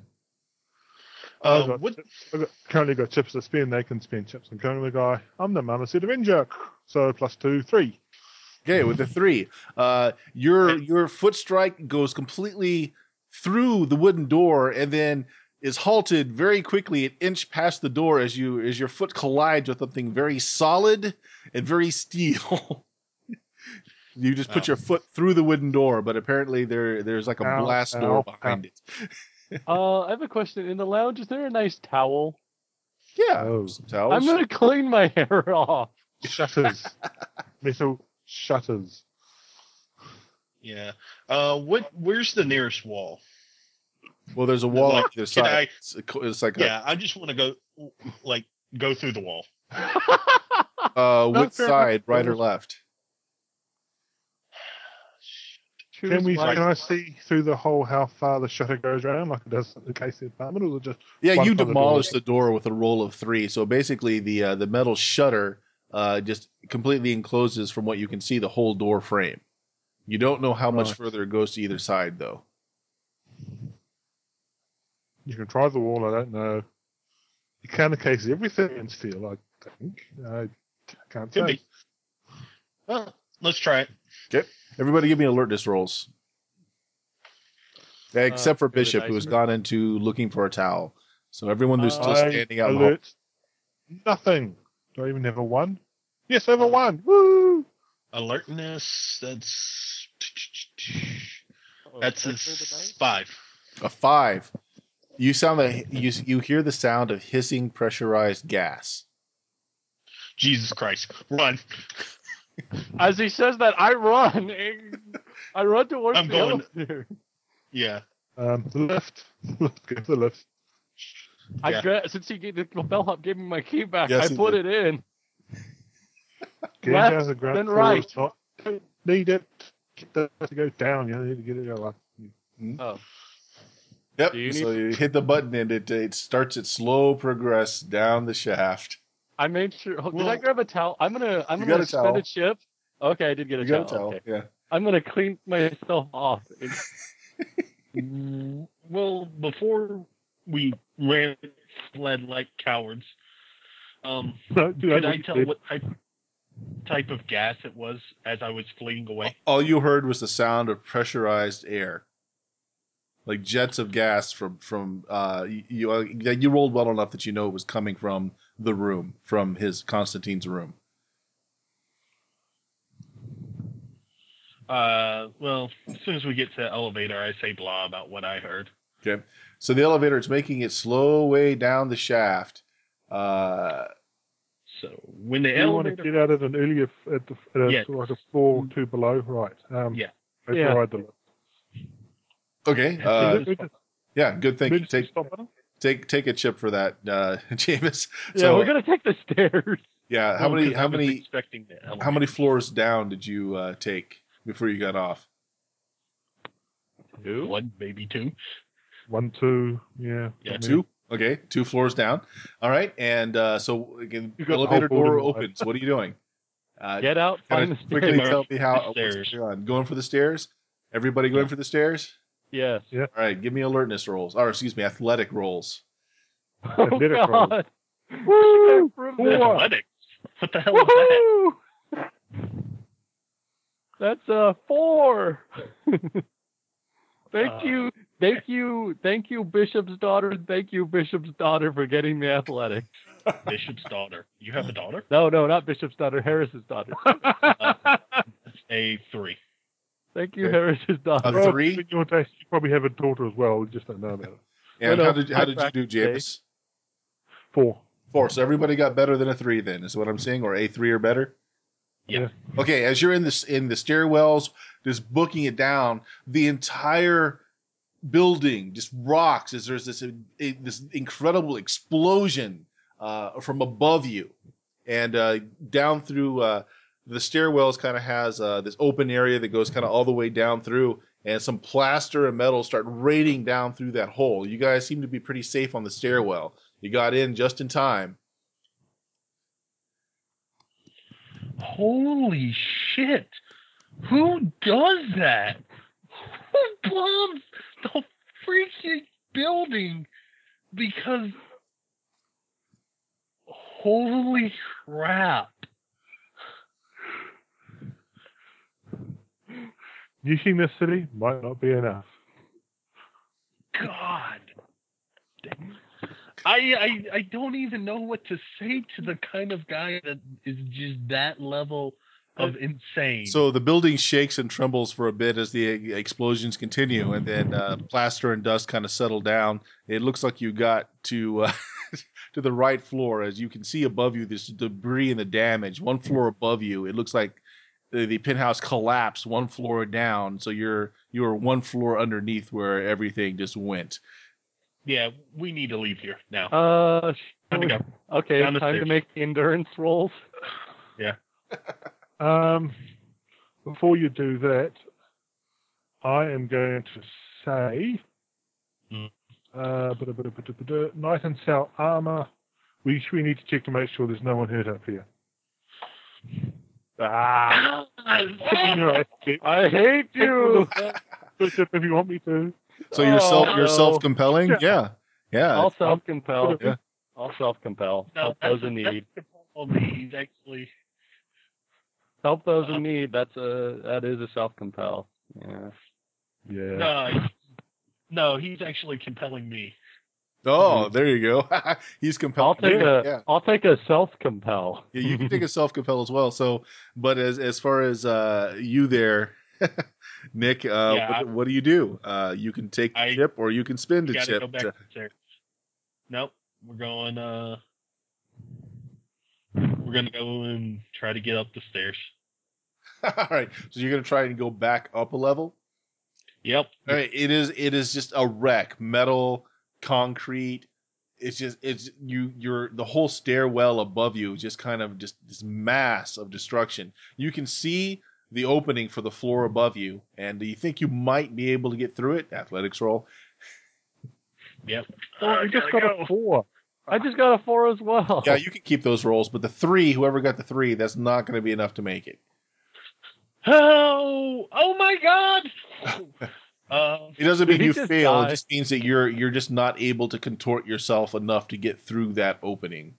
What? currently got chips to spin. They can spin chips. I'm going with the guy. I'm the Marmoset Avenger. So +2, 3. Okay, with the 3, your foot strike goes completely through the wooden door and then is halted very quickly an inch past the door as your foot collides with something very solid and very steel. You just put your foot through the wooden door, but apparently there's like a blast door behind it. I have a question. In the lounge, is there a nice towel? Yeah, Oh. some towels. I'm gonna clean my hair off. Shutters. Metal shutters. Yeah. Where's the nearest wall? Well, there's a wall Like, on either can side. It's like Yeah, I just want to go through the wall. which fair side, enough. right or left? Can Choose I see through the hole how far the shutter goes around, like it does in the case of the apartment, or is it just Yeah, one you side of the demolished door? the door with a roll of 3. So basically, the metal shutter just completely encloses from what you can see the whole door frame. You don't know how much Right. further it goes to either side, though. You can try the wall. I don't know. You can encase everything in steel. I think. I can't Could say. be. Well, let's try it. Okay, everybody, give me alertness rolls. Yeah, except for do the Bishop, who has dice. gone into looking for a towel. So everyone who's still I standing out in the hall. alert. Nothing. Do I even have a 1? Yes, I have a 1. Woo! Alertness. Oh, That's that's for the dice? 5. A 5. You sound like you hear the sound of hissing pressurized gas. Jesus Christ! Run! As he says that, I run. I run towards I'm the going- elevator. Yeah. The left. Let's go to the left. Yeah. Since the bellhop gave me my key back, Yes, I he put did. it in. Get Left, down the ground then floor. right. It's not need it. Get that to go down. You need to get it up. Oh, Yep. Do you So need- you hit the button and it starts its slow progress down the shaft. I made sure. Did Well, I grab a towel? I'm You gonna got a spend towel. a chip. Okay, I did get a You towel. got a towel. Okay. Yeah. I'm gonna clean myself off. Well, before we fled like cowards, could I tell what type of gas it was as I was fleeing away? All you heard was the sound of pressurized air, like jets of gas from you rolled well enough that you know it was coming from the room, from Constantine's room. Well, as soon as we get to the elevator, I say blah about what I heard. Okay, so the elevator is making its slow way down the shaft. So when the You want to elevator, get out at an earlier, Yes. like a floor or 2 below, right? Yeah. Override the lift. Okay, yeah, good thinking. Emergency stop button? Take a chip for that, Jameis. Yeah, So we're gonna take the stairs. Yeah. Oh, 'cause I was expecting the how many floors down did you take before you got off? 2? One, maybe two. 1, 2, yeah. Yeah. 2. Okay, 2 floors down. All right, and so again, You got the elevator whole door building wide. opens. What are you doing? Get out, Kinda find the quickly stairs. tell me how what's Stairs. going on. Going for the stairs? Everybody going Yeah. for the stairs? Yes. Yeah. All right, give me alertness rolls, or excuse me, athletic rolls. Oh, Athletic roll. God. Woo! Athletics. What the hell is that? Woohoo! That's 4. Thank you, Bishop's daughter. Thank you, Bishop's daughter, for getting me athletics. Bishop's daughter. You have a daughter? No, not Bishop's daughter. Harris's daughter. A 3. Thank you, Okay. Harris's daughter. A Well, 3? in your case, you probably have a daughter as well. We just don't know about it. And No, how did I you do, practiced James? 4. 4. So everybody got better than a 3 then, is what I'm saying, or a 3 or better? Yeah. Okay, as you're in the stairwells, just booking it down, the entire building just rocks as there's this incredible explosion from above you, and down through the stairwells kind of has this open area that goes kind of all the way down through, and some plaster and metal start raining down through that hole. You guys seem to be pretty safe on the stairwell. You got in just in time. Holy shit! Who does that? Who bombs the freaking building? Because holy crap! Nuking this city might not be enough. God. I don't even know what to say to the kind of guy that is just that level of insane. So the building shakes and trembles for a bit as the explosions continue, and then plaster and dust kind of settle down. It looks like you got to to the right floor. As you can see above you, this debris and the damage. One floor above you, it looks like the penthouse collapsed one floor down. So you're one floor underneath where everything just went. Yeah, we need to leave here now. Time to go. Okay, Down the time to stairs. make the endurance rolls. Yeah. Before you do that, I am going to say, Knight and Sal armor. We need to check to make sure there's no one hurt up here. Ah, I hate you. Bishop, if you want me to. So you're no. self-compelling? Yeah. I'll self-compel. Yeah. I'll self-compel. Help those in need. He's actually. Help those in need. That is a self-compel. Yeah. Yeah. No, he's actually compelling me. Oh, there you go. He's compelled. I'll take a self-compel. Yeah, you can take a self-compel as well. So, but as far as you there, Nick, what do you do? You can take the chip, or you can spend a gotta chip. go back to the stairs. Nope, we're going. We're gonna go and try to get up the stairs. All right. So you're gonna try and go back up a level. Yep. All right. It is just a wreck. Metal, concrete. You're the whole stairwell above you is just kind of just this mass of destruction. You can see the opening for the floor above you, and do you think you might be able to get through it? Athletics roll. Yep. I just got a 4. I just got a 4 as well. Yeah, you can keep those rolls, but the 3, whoever got the 3, that's not going to be enough to make it. Oh my God! It doesn't mean Did he you just fail. die? It just means that you're just not able to contort yourself enough to get through that opening.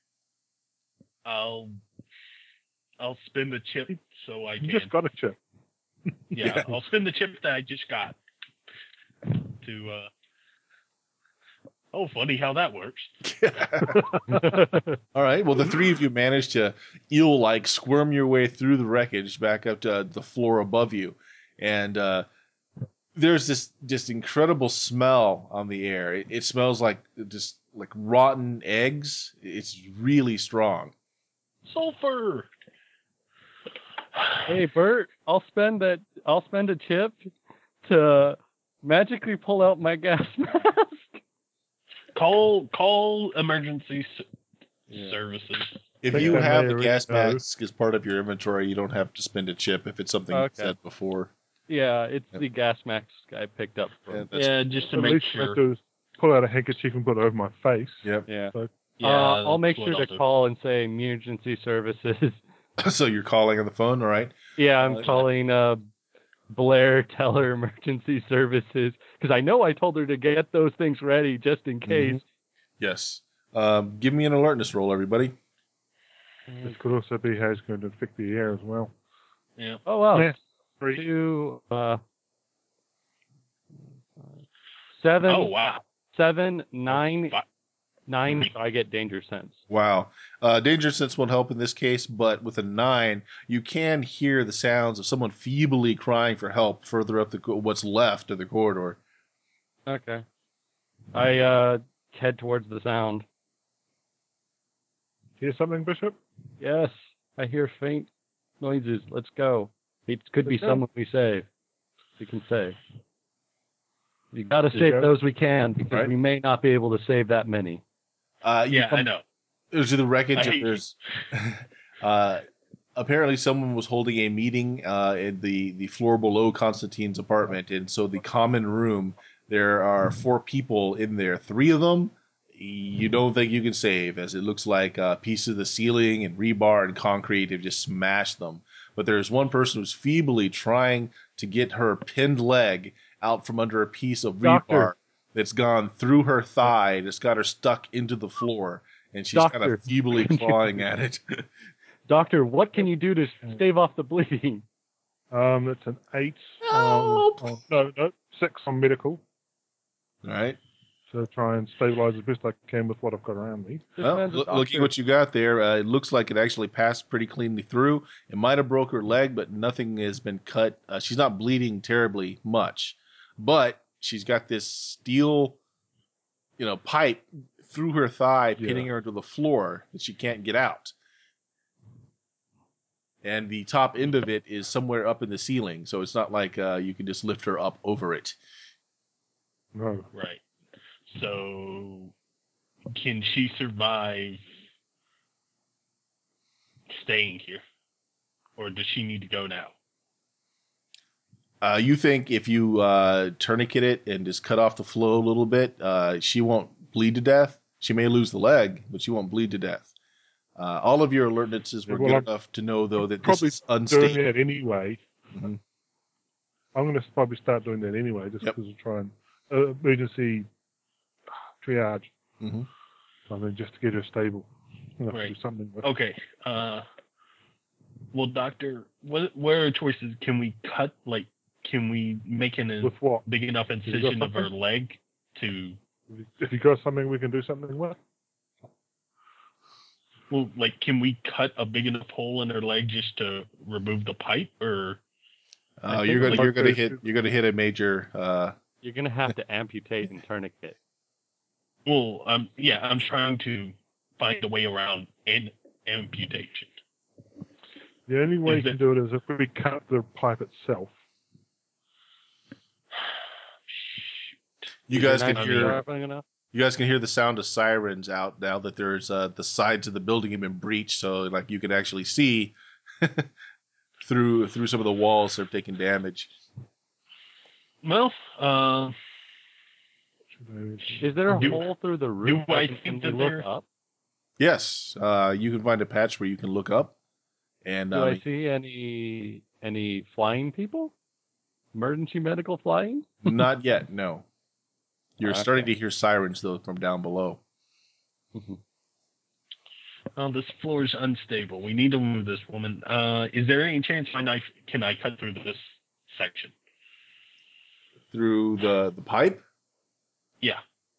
I'll spin the chip so I can. You just got a chip. Yeah, I'll spin the chip that I just got. To Oh, funny how that works. All right. Well, the 3 of you managed to eel-like squirm your way through the wreckage back up to the floor above you, and there's this just incredible smell on the air. It smells like just like rotten eggs. It's really strong. Sulfur. Hey, Bert, I'll spend a chip to magically pull out my gas mask. Call emergency services. If think you they have may a gas already know. mask as part of your inventory, you don't have to spend a chip if it's something you Okay. said before. Yeah, it's Yep. the gas max I picked up Yeah, from. that's, Yeah, just to At make least what I sure. do is pull out a handkerchief and put it over my face. yep. Yeah. So, Yeah, I'll that's make what sure I'll to do. call and say emergency services. So you're calling on the phone, all right? Yeah, I'm calling Blair Teller Emergency Services because I know I told her to get those things ready just in case. Yes. Give me an alertness roll, everybody. this could also be how it's going to affect the air as well. Yeah. Oh wow, Yeah. 3. 2, 7, Oh wow. 7, 9, Fi- 9. So I get danger sense. Wow. Danger sense won't help in this case, but with a 9, you can hear the sounds of someone feebly crying for help further up what's left of the corridor. Okay. I head towards the sound. Hear something, Bishop? Yes, I hear faint noises. Let's go. It could be Let's go. someone we save. We can save. You got to You save go. those we can because Right. we may not be able to save that many. You Yeah, I come know. to the wreckage. I And hate there's apparently someone was holding a meeting in the floor below Constantine's apartment, and so the common room. There are 4 people in there. 3 of them you don't think you can save, as it looks like pieces of the ceiling and rebar and concrete have just smashed them. But there's one person who's feebly trying to get her pinned leg out from under a piece of rebar Doctor. that's gone through her thigh and it's got her stuck into the floor, and she's kind Doctor. of feebly clawing at it. Doctor, what can you do to stave off the bleeding? It's an 8. Help! No, 6 on medical. All right. To try and stabilize as best I can with what I've got around me. This Well, man's a looking doctor. at what you got there, it looks like it actually passed pretty cleanly through. It might have broke her leg, but nothing has been cut. She's not bleeding terribly much, but she's got this steel, pipe through her thigh, pinning her to the floor that she can't get out. And the top end of it is somewhere up in the ceiling, so it's not like you can just lift her up over it. No. Right. So, can she survive staying here? Or does she need to go now? You think if you tourniquet it and just cut off the flow a little bit, she won't bleed to death? She may lose the leg, but she won't bleed to death. All of your alertnesses were good enough to know, though, that this Probably is doing unstable. that anyway. Mhm. I'm going to probably start doing that anyway, just Yep. because of trying emergency triage. Mhm. Something just to get her stable. I'll have to Right. do something with. Okay. Well, doctor, what are choices? Can we cut? Can we make With what? big enough you got incision of her something? leg to? If you got something we can do something with? Well, can we cut a big enough hole in her leg just to remove the pipe, or? I You're think gonna like hit a major. You're going to have to amputate and tourniquet. Well, I'm trying to find a way around amputation. The only way Is you can do it is if we cut the pipe itself. You Is your guys can knife hear. sharpening enough? You guys can hear the sound of sirens out now that there's the sides of the building have been breached, so you can actually see through some of the walls that are taking damage. Well, Is there a Do- hole through the roof? I Can think we that look there- up? Yes, you can find a patch where you can look up, and Do I see any flying people? Emergency medical flying? not yet. No, you're Okay. starting to hear sirens though from down below. this floor is unstable. We need to move this woman. Is there any chance can I cut through this section? Through the pipe. Yeah.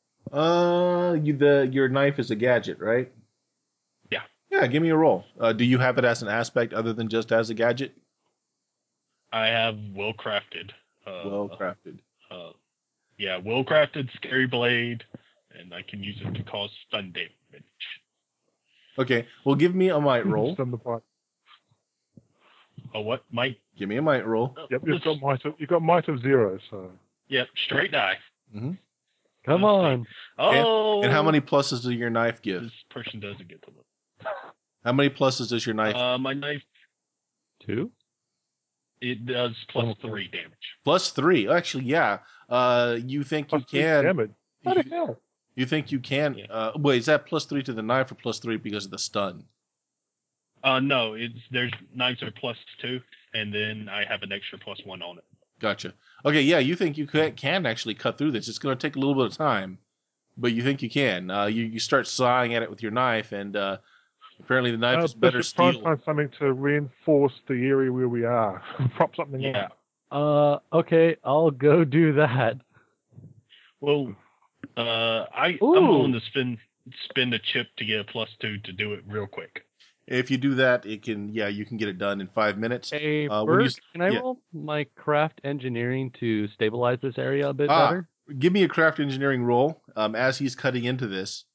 Your knife is a gadget, right? Yeah. Yeah, give me a roll. Do you have it as an aspect other than just as a gadget? I have well crafted. Well crafted. Well crafted scary blade, and I can use it to cause stun damage. Okay, well, give me a might roll. Just on the pipe. Oh, what? Might? Give me a might roll. Yep, you've got might of 0, so Yep, straight die. Come on. Oh! And how many pluses does your knife give? This person doesn't get to look. How many pluses does your knife? My knife, 2? it does +3 damage. +3. Actually, yeah. You think you Plus three can? damage. How the hell? You think you can? Yeah. Wait, is that +3 to the knife or +3 because of the stun? No, there's knives are +2, and then I have an extra +1 on it. Gotcha. Okay, yeah, you think you can actually cut through this. It's going to take a little bit of time, but you think you can. You start sawing at it with your knife, and apparently the knife is better Bishop, try and steel. find something to reinforce the area where we are. Prop something Yeah. out. Okay, I'll go do that. Well, I'm Ooh. willing to spend a chip to get a +2 to do it real quick. If you do that, you can get it done in 5 minutes. Hey, when Bert, you, can I yeah. roll my craft engineering to stabilize this area a bit Ah, better? Give me a craft engineering roll as he's cutting into this.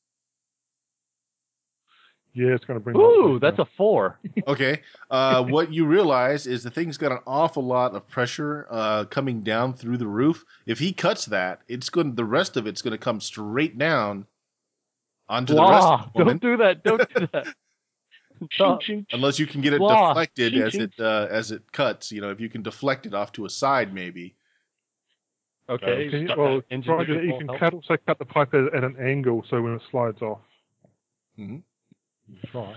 Yeah, it's going to bring. Ooh, that's a 4. Okay. What you realize is the thing's got an awful lot of pressure coming down through the roof. If he cuts that, the rest of it's going to come straight down onto the rest of the woman. Don't do that. Don't do that. Stop. Unless you can get it Blah. deflected Ching, as it cuts. If you can deflect it off to a side, maybe. Okay. Can you, Stuck well, that try to, you engineering can will cut, also cut the pipe at an angle so when it slides off. Mhm. Try.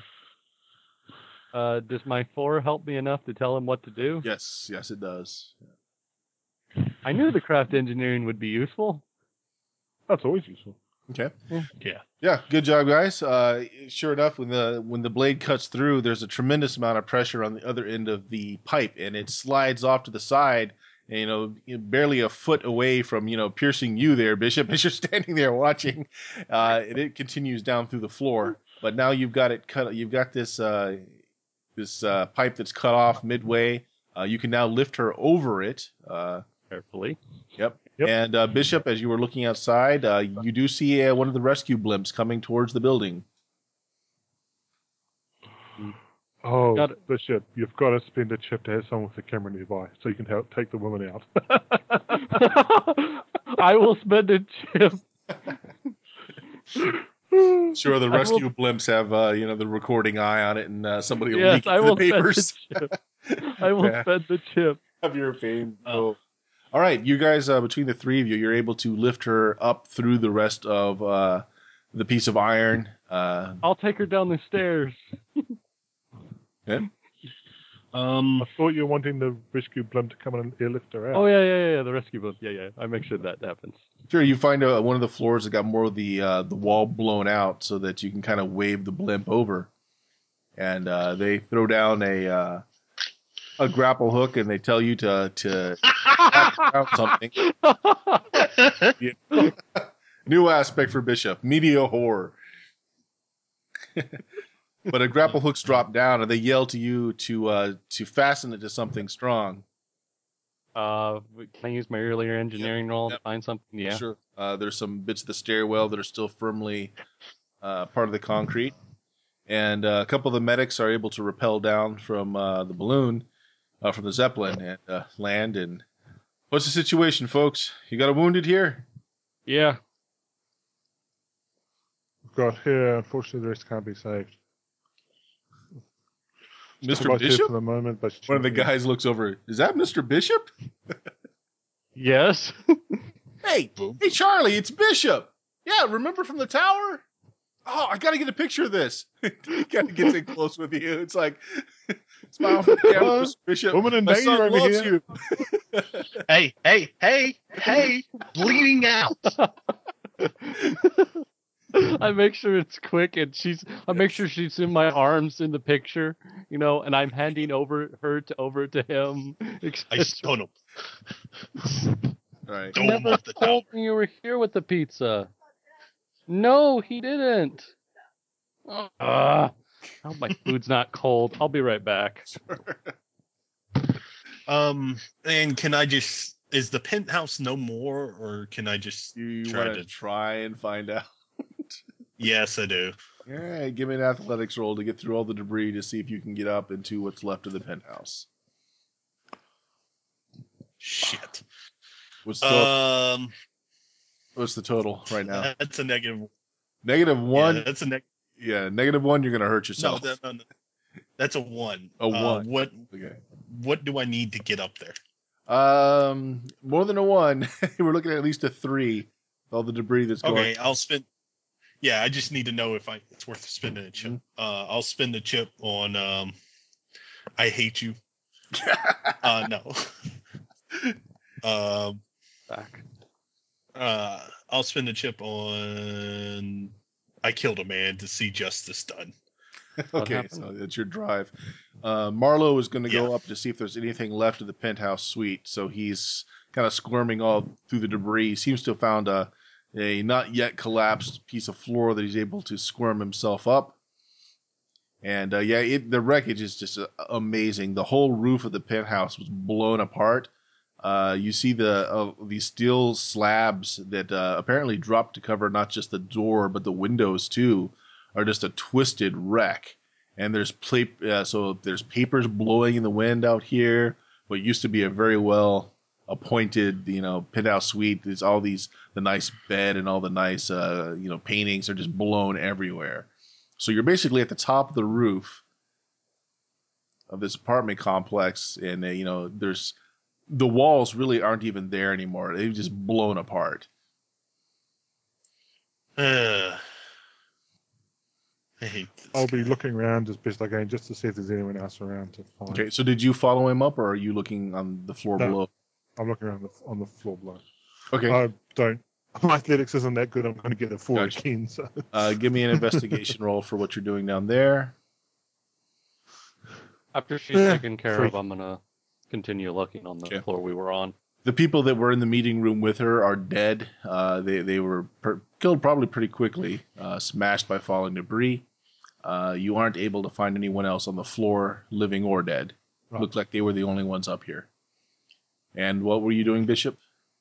Does my 4 help me enough to tell him what to do? Yes, it does. I knew the craft engineering would be useful. That's always useful. Okay. Yeah. Yeah, good job, guys. Sure enough, when the blade cuts through, there's a tremendous amount of pressure on the other end of the pipe, and it slides off to the side, and, barely a foot away from piercing you there, Bishop, as you're standing there watching. And it continues down through the floor, but now you've got it cut. You've got this pipe that's cut off midway. You can now lift her over it. Carefully. Yep. Yep. And Bishop, as you were looking outside, you do see one of the rescue blimps coming towards the building. Oh, Got it. Bishop, you've got to spend a chip to have someone with a camera nearby so you can help take the woman out. I will spend a chip. Sure, the rescue blimps have the recording eye on it, and somebody will Yes, leak it I to will the papers. spend the chip. I will Yeah. spend the chip. Have your fame. Oh. All right, you guys, between the three of you, you're able to lift her up through the rest of the piece of iron. I'll take her down the stairs. Yeah. I thought you were wanting the rescue blimp to come in and airlift her out. Oh yeah. The rescue boat. Yeah. I make sure that happens. Sure, you find one of the floors that got more of the wall blown out, so that you can kind of wave the blimp over, and they throw down a grapple hook, and they tell you to wrap around something. New aspect for Bishop, media horror. But a grapple hook's dropped down, and they yell to you to fasten it to something strong. Can I use my earlier engineering roll to find something? Yeah. Sure. There's some bits of the stairwell that are still firmly part of the concrete, and a couple of the medics are able to rappel down from the balloon, from the Zeppelin, and land. And what's the situation, folks? You got a wounded here? Yeah. We've got here, unfortunately, the rest can't be saved. Mr. Bishop? For the moment, but One of the guys looks over. Is that Mr. Bishop? Yes. Hey, Charlie, it's Bishop. Yeah, remember from the tower? Oh, I got to get a picture of this. He kind of gets in close with you. It's like, smile for the camera, Mr. Bishop. Woman in My danger son over loves here. you. Hey, bleeding out. I make sure it's quick, and I make sure she's in my arms in the picture, and I'm handing over to him. I stun him. All right. Throw him Never off the tower. told me you were here with the pizza. No, he didn't. I hope my food's not cold. I'll be right back. And can I just, is the penthouse no more, or can I just You try want to to? try and find out? Yes, I do. All right, give me an athletics roll to get through all the debris to see if you can get up into what's left of the penthouse. Shit. What's the total right now? That's a negative. -1. Yeah, that's a negative. Yeah, -1, you're gonna hurt No, yourself. no. That's a 1. A 1. Okay. What do I need to get up there? More than a 1. We're looking at least a 3. All the debris that's going. Okay, I'll spend. Yeah, I just need to know if it's worth spending a chip. I'll spend the chip on. I hate you. No. Back. I'll spend the chip on. I killed a man to see justice done. Okay, so that's your drive. Marlowe is going to go up to see if there's anything left of the penthouse suite. So he's kind of squirming all through the debris. He seems to have found a not yet collapsed piece of floor that he's able to squirm himself up. And the wreckage is just amazing. The whole roof of the penthouse was blown apart. You see these steel slabs that apparently dropped to cover not just the door but the windows too, are just a twisted wreck. And there's there's papers blowing in the wind out here. What used to be a very well appointed, penthouse suite. There's all the nice bed and all the nice, paintings are just blown everywhere. So you're basically at the top of the roof of this apartment complex, and there's the walls really aren't even there anymore. They've just blown apart. I hate this. I'll be looking around as best I can just to see if there's anyone else around to find. Okay, so did you follow him up, or are you looking on the floor below? I'm looking around on the floor below. Okay. I don't. My athletics isn't that good. I'm going to get a 4 again. So. Give me an investigation roll for what you're doing down there. After she's taken care of, I'm going to continue looking on the floor we were on. The people that were in the meeting room with her are dead. They were killed probably pretty quickly, smashed by falling debris. You aren't able to find anyone else on the floor, living or dead. Right. Looked like they were the only ones up here. And what were you doing, Bishop?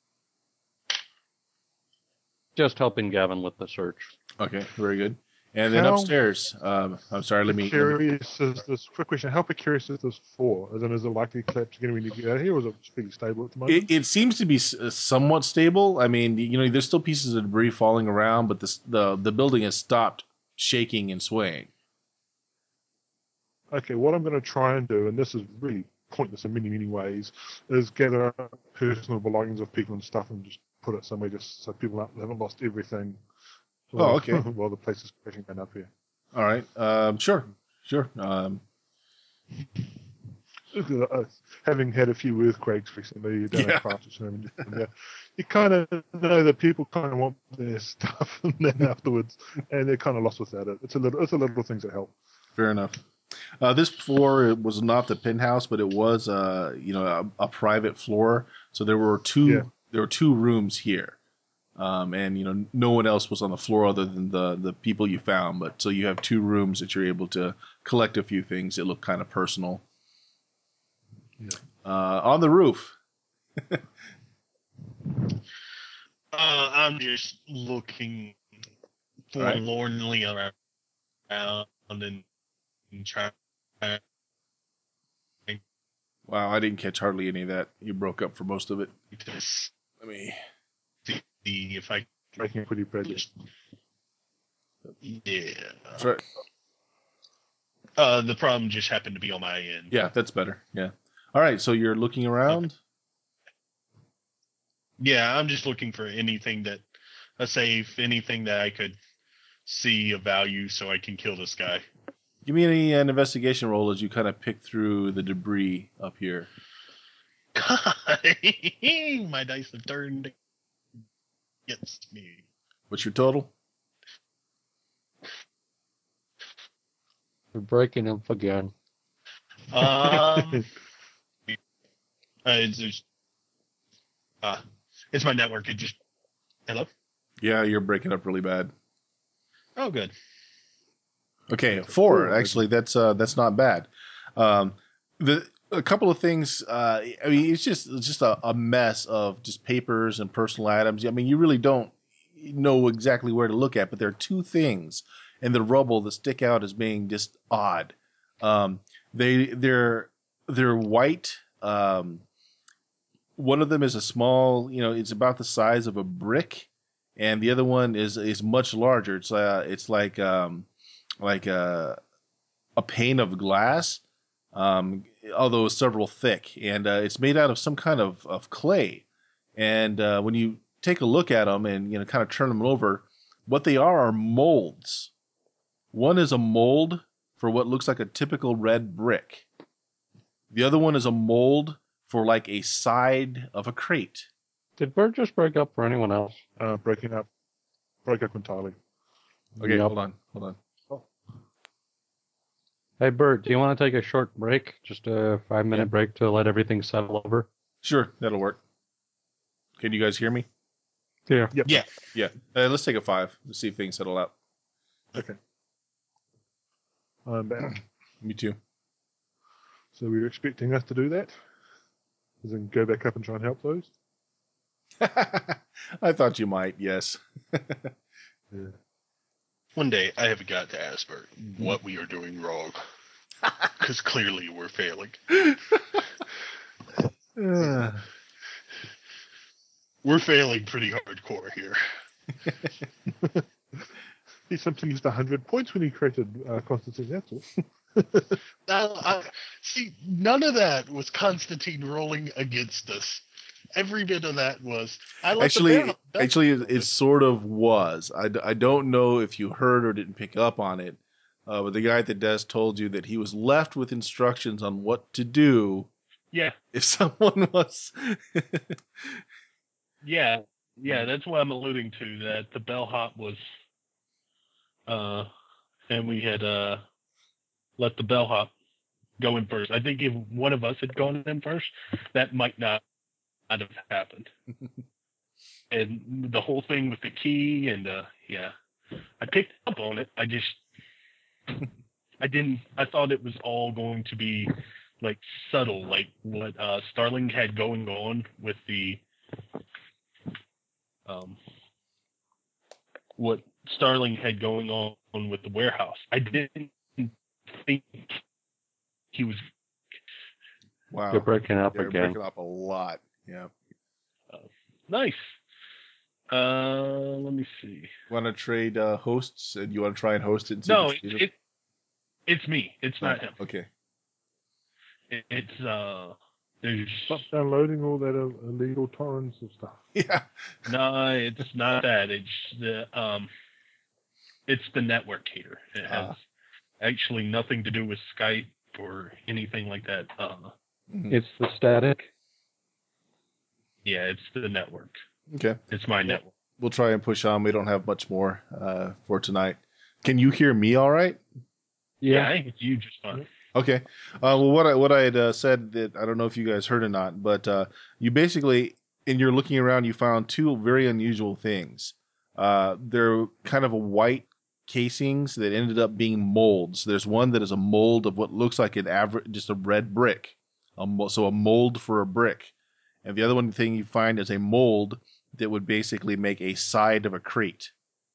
Just helping Gavin with the search. Okay, very good. And then upstairs, I'm sorry, let me... Quick question, how precarious is this for? As in, is it likely to collapse again when you get out of here, or is it fairly stable at the moment? It seems to be somewhat stable. I mean, there's still pieces of debris falling around, but the building has stopped shaking and swaying. Okay, what I'm going to try and do, and this is really pointless in many, many ways, is gather personal belongings of people and stuff and just put it somewhere just so people haven't lost everything. Oh, okay. While the place is crashing down up here. All right. Sure. Having had a few earthquakes recently down in France, you kind of know that people kind of want their stuff, and then afterwards, and they're kind of lost without it. It's a little things that help. Fair enough. This floor was not the penthouse, but it was a private floor. So there were two rooms here. And no one else was on the floor other than the people you found. But so you have 2 rooms that you're able to collect a few things that look kind of personal. Yeah. On the roof. I'm just looking forlornly around and trying. Wow, I didn't catch hardly any of that. You broke up for most of it. Let me see if I making pretty bad. Yeah. That's right. The problem just happened to be on my end. Yeah, that's better. Yeah. All right, so you're looking around? Okay. Yeah, I'm just looking for anything a safe, anything that I could see of value so I can kill this guy. Give me an investigation roll as you kind of pick through the debris up here. My dice have turned against me. What's your total? We're breaking up again. It's my network. Hello? Yeah, you're breaking up really bad. Oh, good. Okay, 4. Actually, that's not bad. A couple of things. It's just a mess of just papers and personal items. I mean, you really don't know exactly where to look at, but there are 2 things in the rubble that stick out as being just odd. They're white. One of them is a small. It's about the size of a brick, and the other one is much larger. It's like like a pane of glass, although several thick, and it's made out of some kind of clay. And when you take a look at them and kind of turn them over, what they are molds. One is a mold for what looks like a typical red brick. The other one is a mold for like a side of a crate. Did Bert just break up for anyone else? Broke up entirely. Okay, Yep. hold on. Hey, Bert, do you want to take a short break? Just a 5-minute break to let everything settle over? Sure, that'll work. Can you guys hear me? Yeah. Yep. Yeah. Yeah. Let's take a 5. Let's see if things settle out. Okay. I'm back. Me too. So we were expecting us to do that? As in go back up and try and help those? I thought you might, yes. Yeah. One day I have got to ask Bert what we are doing wrong. Because clearly we're failing. We're failing pretty hardcore here. He simply used 100 points when he created Constantine, that's all. See, none of that was Constantine rolling against us. Every bit of that was. Actually, it sort of was. I don't know if you heard or didn't pick up on it, but the guy at the desk told you that he was left with instructions on what to do. Yeah, If someone was. yeah, that's what I'm alluding to. That the bellhop was, and we had let the bellhop go in first. I think if one of us had gone in first, that might not have happened. And the whole thing with the key and yeah, I picked up on it. I thought it was all going to be like subtle, like what Starling had going on with the what Starling had going on with the warehouse. I didn't think he was. Wow. You're breaking up You're again. breaking up a lot. Yeah. Nice. Let me see. Want to trade hosts, and you want to try and host it? And see No, if it's it's me. It's not him. Okay. It's there's Stop downloading all that illegal torrents and stuff. Yeah. no, it's not that. It's the network heater. It has actually nothing to do with Skype or anything like that. It's the static. Yeah, it's the network. Okay. It's my network. We'll try and push on. We don't have much more for tonight. Can you hear me all right? Yeah, I think you just fine. Okay. Well, what I had said, that I don't know if you guys heard or not, but you basically, in your looking around, you found two very unusual things. They're kind of a white casings that ended up being molds. There's one that is a mold of what looks like just a red brick, so a mold for a brick. And the other one thing you find is a mold that would basically make a side of a crate.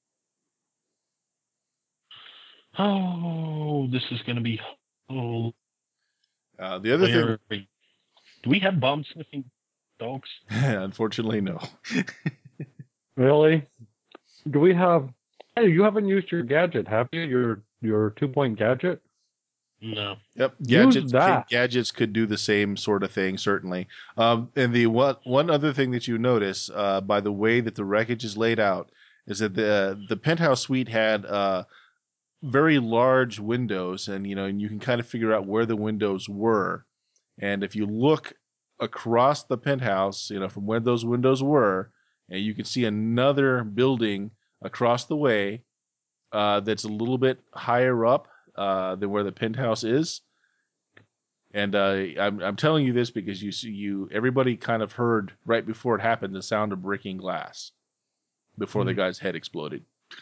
Oh, this is going to be. Oh, The other thing, do we have bomb sniffing dogs? unfortunately, no. Really? Do we have... Hey, you haven't used your gadget, have you? Your 2-point gadget? No. Yep, Use that. gadgets could do the same sort of thing, certainly. And the one other thing that you notice by the way that the wreckage is laid out is that the penthouse suite had very large windows, and you can kind of figure out where the windows were. And if you look across the penthouse, from where those windows were, and you can see another building across the way that's a little bit higher up than where the penthouse is. And I'm telling you this because everybody kind of heard right before it happened the sound of breaking glass before the guy's head exploded.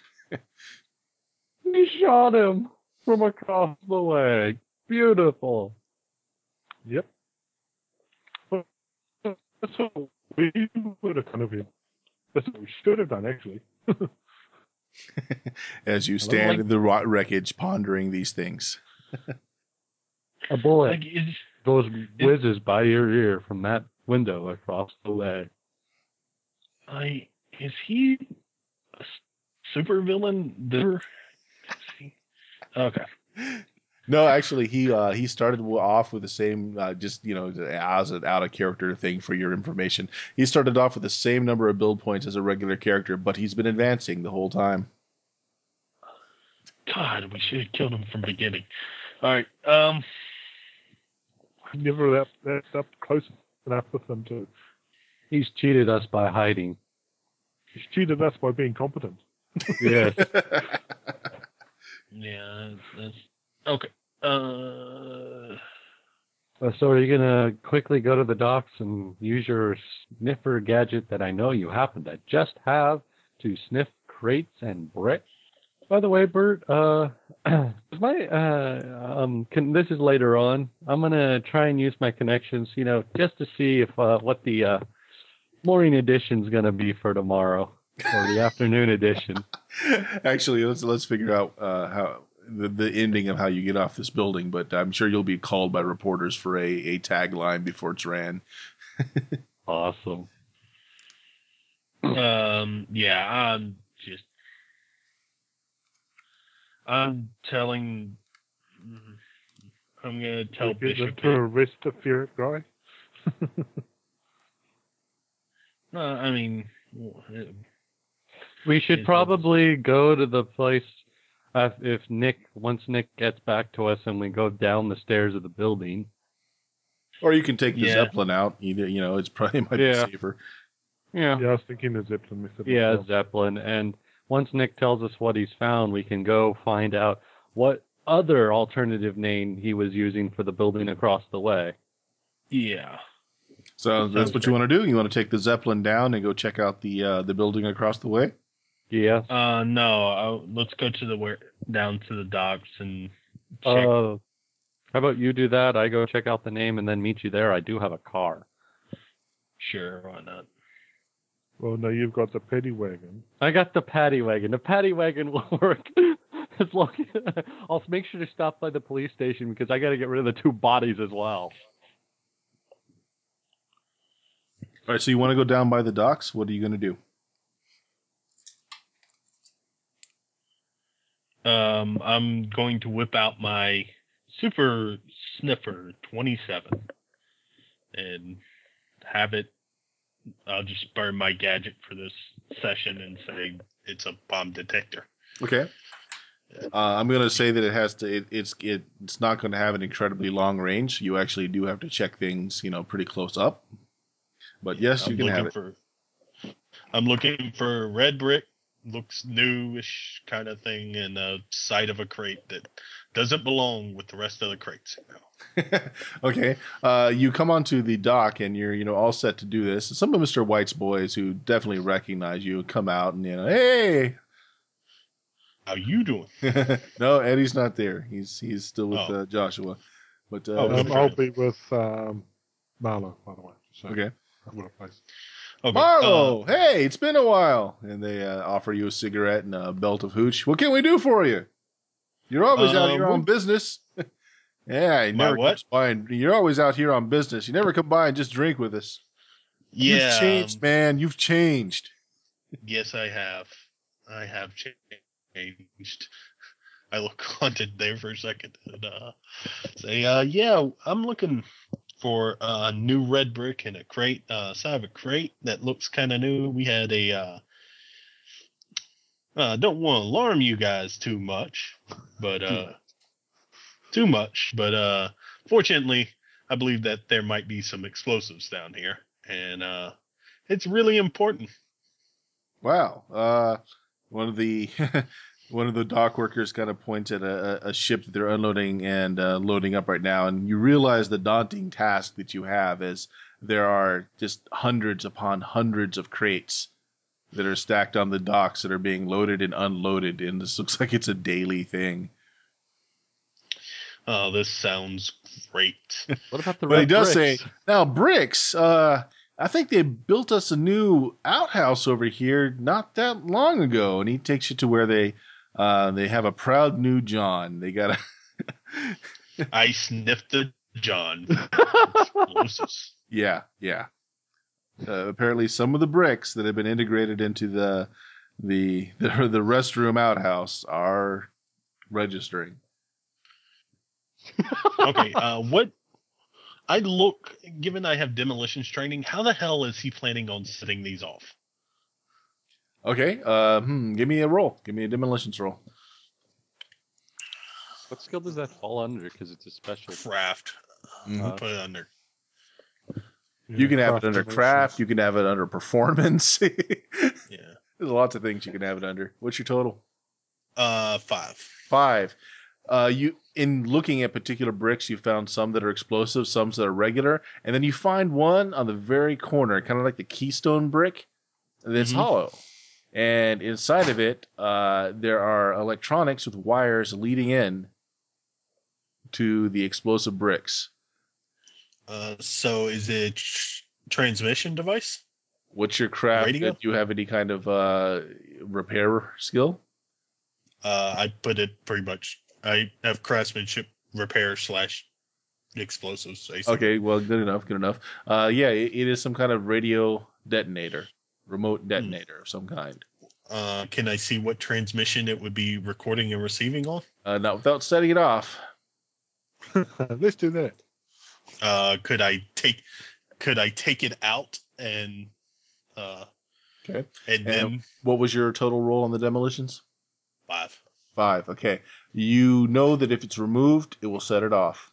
We shot him from across the way. Beautiful. Yep. Well, that's what we would have kind of been. That's what we should have done, actually. As you stand in the wreckage pondering these things. A bullet Like, whizzes by your ear from that window across the way. Is he a supervillain? Okay. No, actually, he started off with the same, just as an out of character thing for your information. He started off with the same number of build points as a regular character, but he's been advancing the whole time. God, we should have killed him from the beginning. All right. Never that up close enough with him to. He's cheated us by hiding. He's cheated us by being competent. Yes. Yeah, that's okay. So are you going to quickly go to the docks and use your sniffer gadget that I know you happen to just have to sniff crates and bricks? By the way, Bert, this is later on. I'm going to try and use my connections, just to see if what the morning edition is going to be for tomorrow or the afternoon edition. Actually, let's figure out how the ending of how you get off this building, but I'm sure you'll be called by reporters for a tagline before it's ran. Awesome. Yeah, I'm going to tell Bishop. To arrest a ferret guy? I mean, we should probably go to the place once Nick gets back to us and we go down the stairs of the building. Or you can take the Zeppelin out. Either, it's probably might be safer. Yeah. Yeah, I was thinking the Zeppelin method. Yeah, Zeppelin. And once Nick tells us what he's found, we can go find out what other alternative name he was using for the building across the way. Yeah. So that's what you want to do? You want to take the Zeppelin down and go check out the building across the way? Yeah. No. Let's go down to the docks and check. How about you do that? I go check out the name and then meet you there. I do have a car. Sure, why not? Well, no, you've got the paddy wagon. I got the paddy wagon. The paddy wagon will work. As long as I'll make sure to stop by the police station because I got to get rid of the two bodies as well. All right, so you want to go down by the docks? What are you going to do? I'm going to whip out my Super Sniffer 27 and have it. I'll just burn my gadget for this session and say it's a bomb detector. Okay. I'm going to say that it has to. It's not going to have an incredibly long range. You actually do have to check things, pretty close up. But yes, you can have it. I'm looking for red brick, looks newish kind of thing, and a side of a crate that doesn't belong with the rest of the crates. Okay. You come onto the dock and you're all set to do this. Some of Mr. White's boys who definitely recognize you come out and hey. How you doing? No, Eddie's not there. He's still with Joshua. But I'll be with Marlo, by the way. So okay. Okay. Marlo, hey, it's been a while. And they offer you a cigarette and a belt of hooch. What can we do for you? You're always out here on business. Yeah, you're always out here on business. You never come by and just drink with us. Yeah. You've changed, man. You've changed. Yes, I have. I have changed. I look haunted there for a second and say, yeah, I'm looking for a new red brick and a crate, side of a crate that looks kind of new. We had don't want to alarm you guys too much, but fortunately, I believe that there might be some explosives down here, and it's really important. Wow. One of the one of the dock workers kind of points at a ship that they're unloading and loading up right now, and you realize the daunting task that you have is there are just hundreds upon hundreds of crates that are stacked on the docks that are being loaded and unloaded, and this looks like it's a daily thing. Oh, this sounds great. What about the But he does bricks? say, now bricks, I think they built us a new outhouse over here not that long ago. And he takes you to where they have a proud new John. They got a... I sniffed the John. Yeah. Apparently some of the bricks that have been integrated into the restroom outhouse are registering. Okay. Given I have demolitions training, how the hell is he planning on setting these off? Okay. Give me a roll. Give me a demolitions roll. What skill does that fall under? Because it's a special. Craft. Mhm. Put it under. You can have it under demolitions. craft. You can have it under performance. Yeah. There's lots of things you can have it under. What's your total? 5. 5. You in looking at particular bricks, you found some that are explosive, some that are regular, and then you find one on the very corner, kind of like the keystone brick, that's Mhm. hollow. And inside of it, there are electronics with wires leading in to the explosive bricks. So is it transmission device? What's your craft? Radio? Do you have any kind of repair skill? I put it pretty much. I have craftsmanship repair / explosives. Basically. Okay, well, good enough, good enough. Yeah, it is some kind of radio detonator, remote detonator of some kind. Can I see what transmission it would be recording and receiving on? Not without setting it off. Let's do that. Could I take it out and Okay. and then What was your total roll on the demolitions? 5? 5. Okay. You know that if it's removed, it will set it off.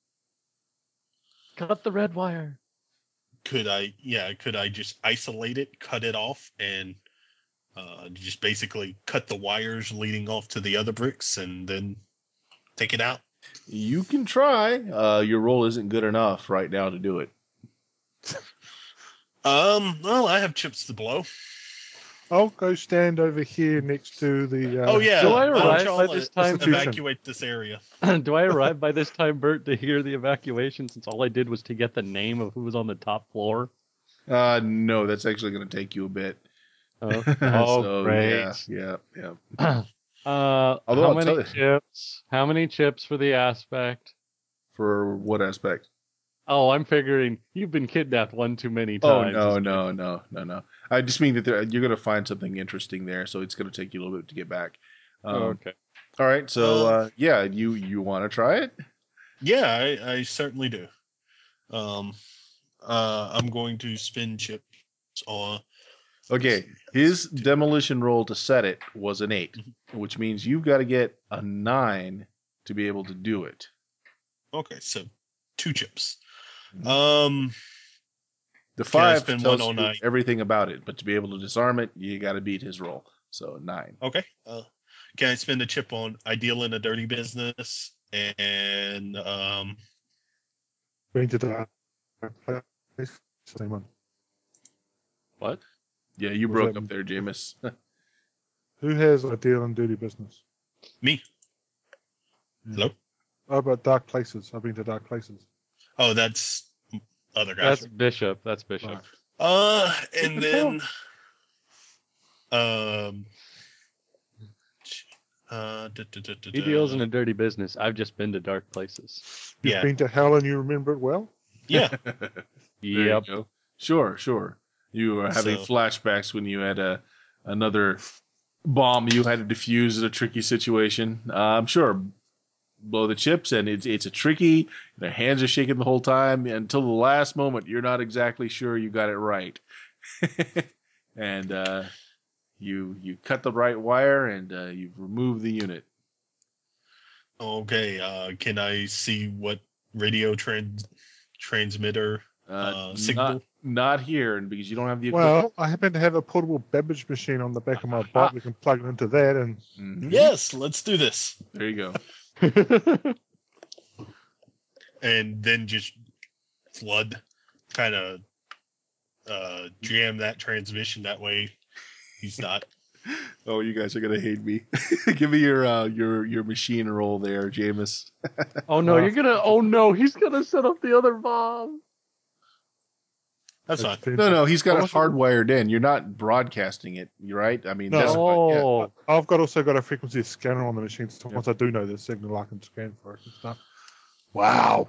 Cut the red wire. Could I just isolate it, cut it off, and just basically cut the wires leading off to the other bricks and then take it out? You can try. Your roll isn't good enough right now to do it. Well, I have chips to blow. I'll go stand over here next to the. Oh yeah, Do I why don't arrive y'all, by this time? evacuate this area? Do I arrive by this time, Bert, to hear the evacuation? Since all I did was to get the name of who was on the top floor. No, that's actually going to take you a bit. Oh, So, great. Yeah. How I'll many tell you. chips? How many chips for the aspect? For what aspect? Oh, I'm figuring you've been kidnapped one too many Oh, times. no. I just mean that you're going to find something interesting there, so it's going to take you a little bit to get back. Okay. All right, so yeah, you want to try it? Yeah, I certainly do. I'm going to spin chips on. Okay, his demolition roll to set it was an 8, which means you've got to get a 9 to be able to do it. Okay, so 2 chips. The Can I 5 spend tells one you on everything about it, but to be able to disarm it, you got to beat his roll. So 9. Okay. Can I spend a chip on I deal in a dirty business and Been to the place. Same one. What? Yeah, you Was broke that- up there, Jameis. Who has a deal in dirty business? me? Hello? Oh, about dark places. I've been to dark places. Oh, that's other guys. That's Bishop. That's Bishop. Right. And What the then He deals in a dirty business. I've just been to dark places. You've Yeah. been to hell and you remember it well? Yeah. There Yep. you go. Sure. You were having So- flashbacks when you had another bomb you had to defuse in a tricky situation. I'm sure. Blow the chips, and it's a tricky. Their hands are shaking the whole time until the last moment. You're not exactly sure you got it right, and you cut the right wire, and you've removed the unit. Okay. Can I see what radio transmitter signal? Not here, and because you don't have the equipment. Well, I happen to have a portable Babbage machine on the back of my bike. We can plug it into that and Mhm. Yes, let's do this. There you go. And then just flood, kind of jam that transmission. That way, he's not. Oh, you guys are gonna hate me. Give me your machine roll there, Jameis. Oh no, he's gonna set up the other bomb. That's fine. No, he's got I it wasn't- hardwired in. You're not broadcasting it, you're right? I mean, No. that's Oh, I've also got a frequency scanner on the machine, so Yeah. once I do know the signal, I can scan for it and stuff. Wow.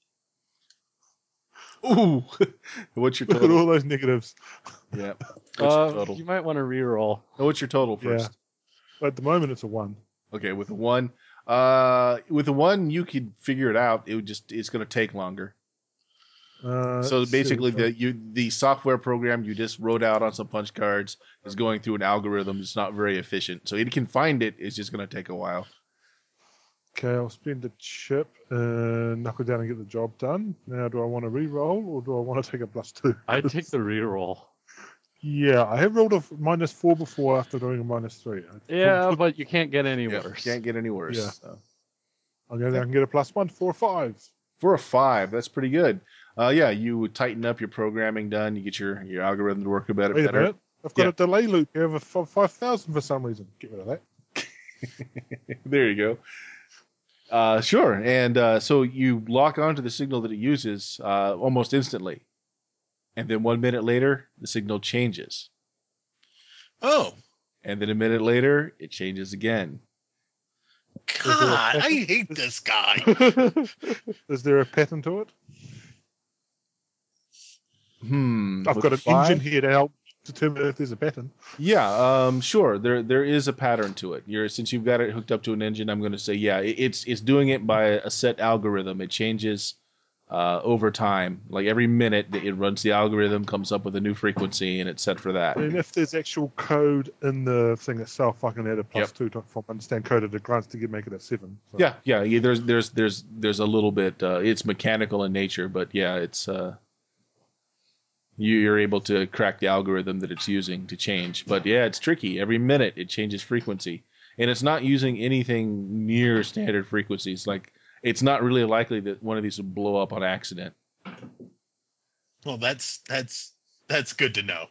Ooh. What's your Look at total? all those negatives. Yeah. What's your total? you might want to reroll. What's your total Yeah. first? But at the moment, it's a 1. Okay, with a 1, With the one, you could figure it out. It's going to take longer. So Let's see. basically, the software program you just wrote out on some punch cards is going through an algorithm. It's not very efficient. So it can find it. It's just going to take a while. Okay, I'll spend a chip and knuckle down and get the job done. Now, do I want to re-roll or do I want to take a +2? I'd take the reroll. Yeah, I have rolled a -4 before after doing a -3. Yeah, but you can't get any Yeah, worse. can't get any worse. Yeah. So. I'll go down and get a +1 for a 5. For a 5, that's pretty good. Yeah, you would tighten up your programming done. You get your algorithm to work a bit Wait a better. minute. I've got Yeah. a delay loop here of 5,000 for some reason. Get rid of that. There you go. Sure. And so you lock onto the signal that it uses almost instantly. And then 1 minute later, the signal changes. Oh, And then a minute later, it changes again. God, I hate this guy. Is there a pattern to it? I've With got the an 5? engine here to help determine if there's a pattern. Yeah, sure. There is a pattern to it. Since you've got it hooked up to an engine, I'm going to say, yeah, it's doing it by a set algorithm. It changes over time. Like every minute that it runs the algorithm, comes up with a new frequency, and it's set for that. And if there's actual code in the thing itself, I can add a +2 to understand code at a glance to make it a 7. So. Yeah. There's a little bit. It's mechanical in nature, but yeah, it's you're able to crack the algorithm that it's using to change. But yeah, it's tricky. Every minute it changes frequency, and it's not using anything near standard frequencies. Like it's not really likely that one of these would blow up on accident. Well, that's good to know.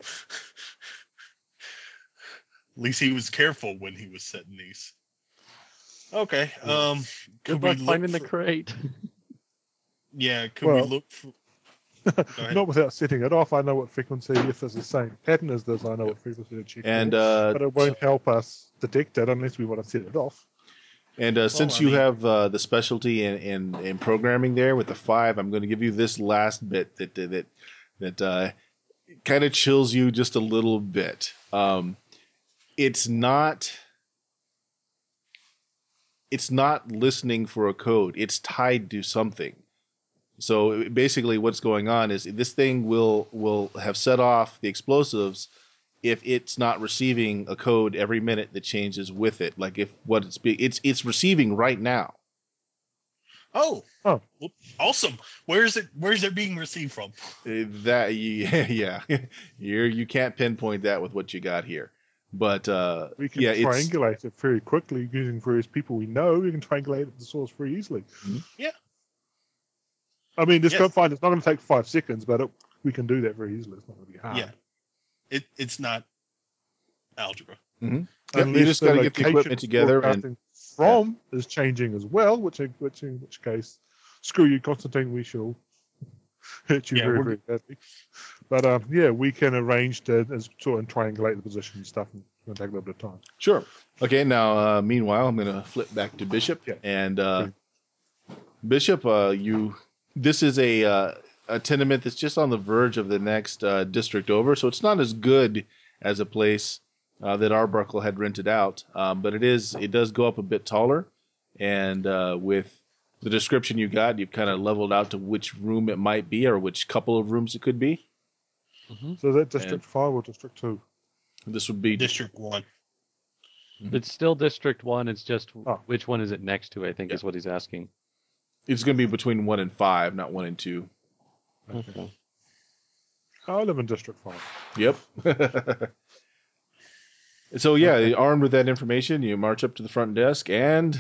At least he was careful when he was setting these. Okay. Good luck finding the crate. Yeah. Could we look for? Not without setting it off. I know what frequency, if it's the same pattern as this, I know what frequency to check And for, but it won't help us detect it unless we want to set it off. And since you have the specialty in programming there with the 5, I'm going to give you this last bit that kind of chills you just a little bit. It's not listening for a code. It's tied to something. So basically what's going on is this thing will have set off the explosives if it's not receiving a code every minute that changes with it. Like if what it's receiving right now. Oh, awesome! Where's it being received from? Yeah. You can't pinpoint that with what you got here. But we can triangulate it very quickly using various people we know. We can triangulate the source very easily. Mm-hmm. Yeah. I mean, it's not going to take 5 seconds, but we can do that very easily. It's not going to be hard. Yeah. It's not algebra. Mm-hmm. Yep, you just got to get the equipment together and is changing as well. Which in which case, screw you, Constantine. We shall hurt you very, very badly. But we can arrange to sort of triangulate the position and stuff. And it's going to take a little bit of time. Sure. Okay. Now, meanwhile, I'm going to flip back to Bishop and Bishop. This is a tenement that's just on the verge of the next district over, so it's not as good as a place that Arbuckle had rented out, but it does go up a bit taller, and with the description you got, you've kind of leveled out to which room it might be or which couple of rooms it could be. Mm-hmm. So is that District 5 or District 2? This would be District 1. It's still District 1. It's just which one is it next to, I think, is what he's asking. It's going to be between 1 and 5, not 1 and 2. Okay. I live in District 5. Yep. So, armed with that information, you march up to the front desk and...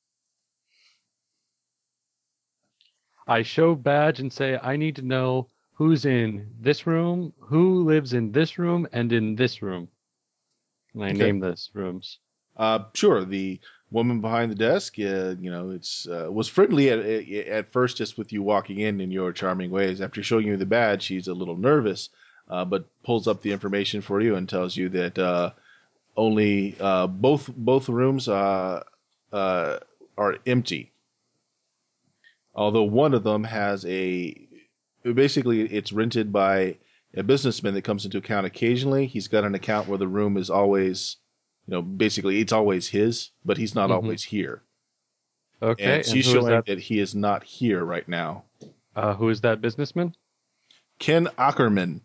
I show badge and say, I need to know who's in this room, who lives in this room, and in this room. And I name those rooms. Sure. The woman behind the desk, was friendly at first, just with you walking in your charming ways. After showing you the badge, she's a little nervous, but pulls up the information for you and tells you that only both rooms are empty. Although one of them has basically it's rented by a businessman that comes into account occasionally. He's got an account where the room is always, basically it's always his, but he's not always here. Okay, And she's who is showing that he is not here right now. Who is that businessman? Ken Ackerman.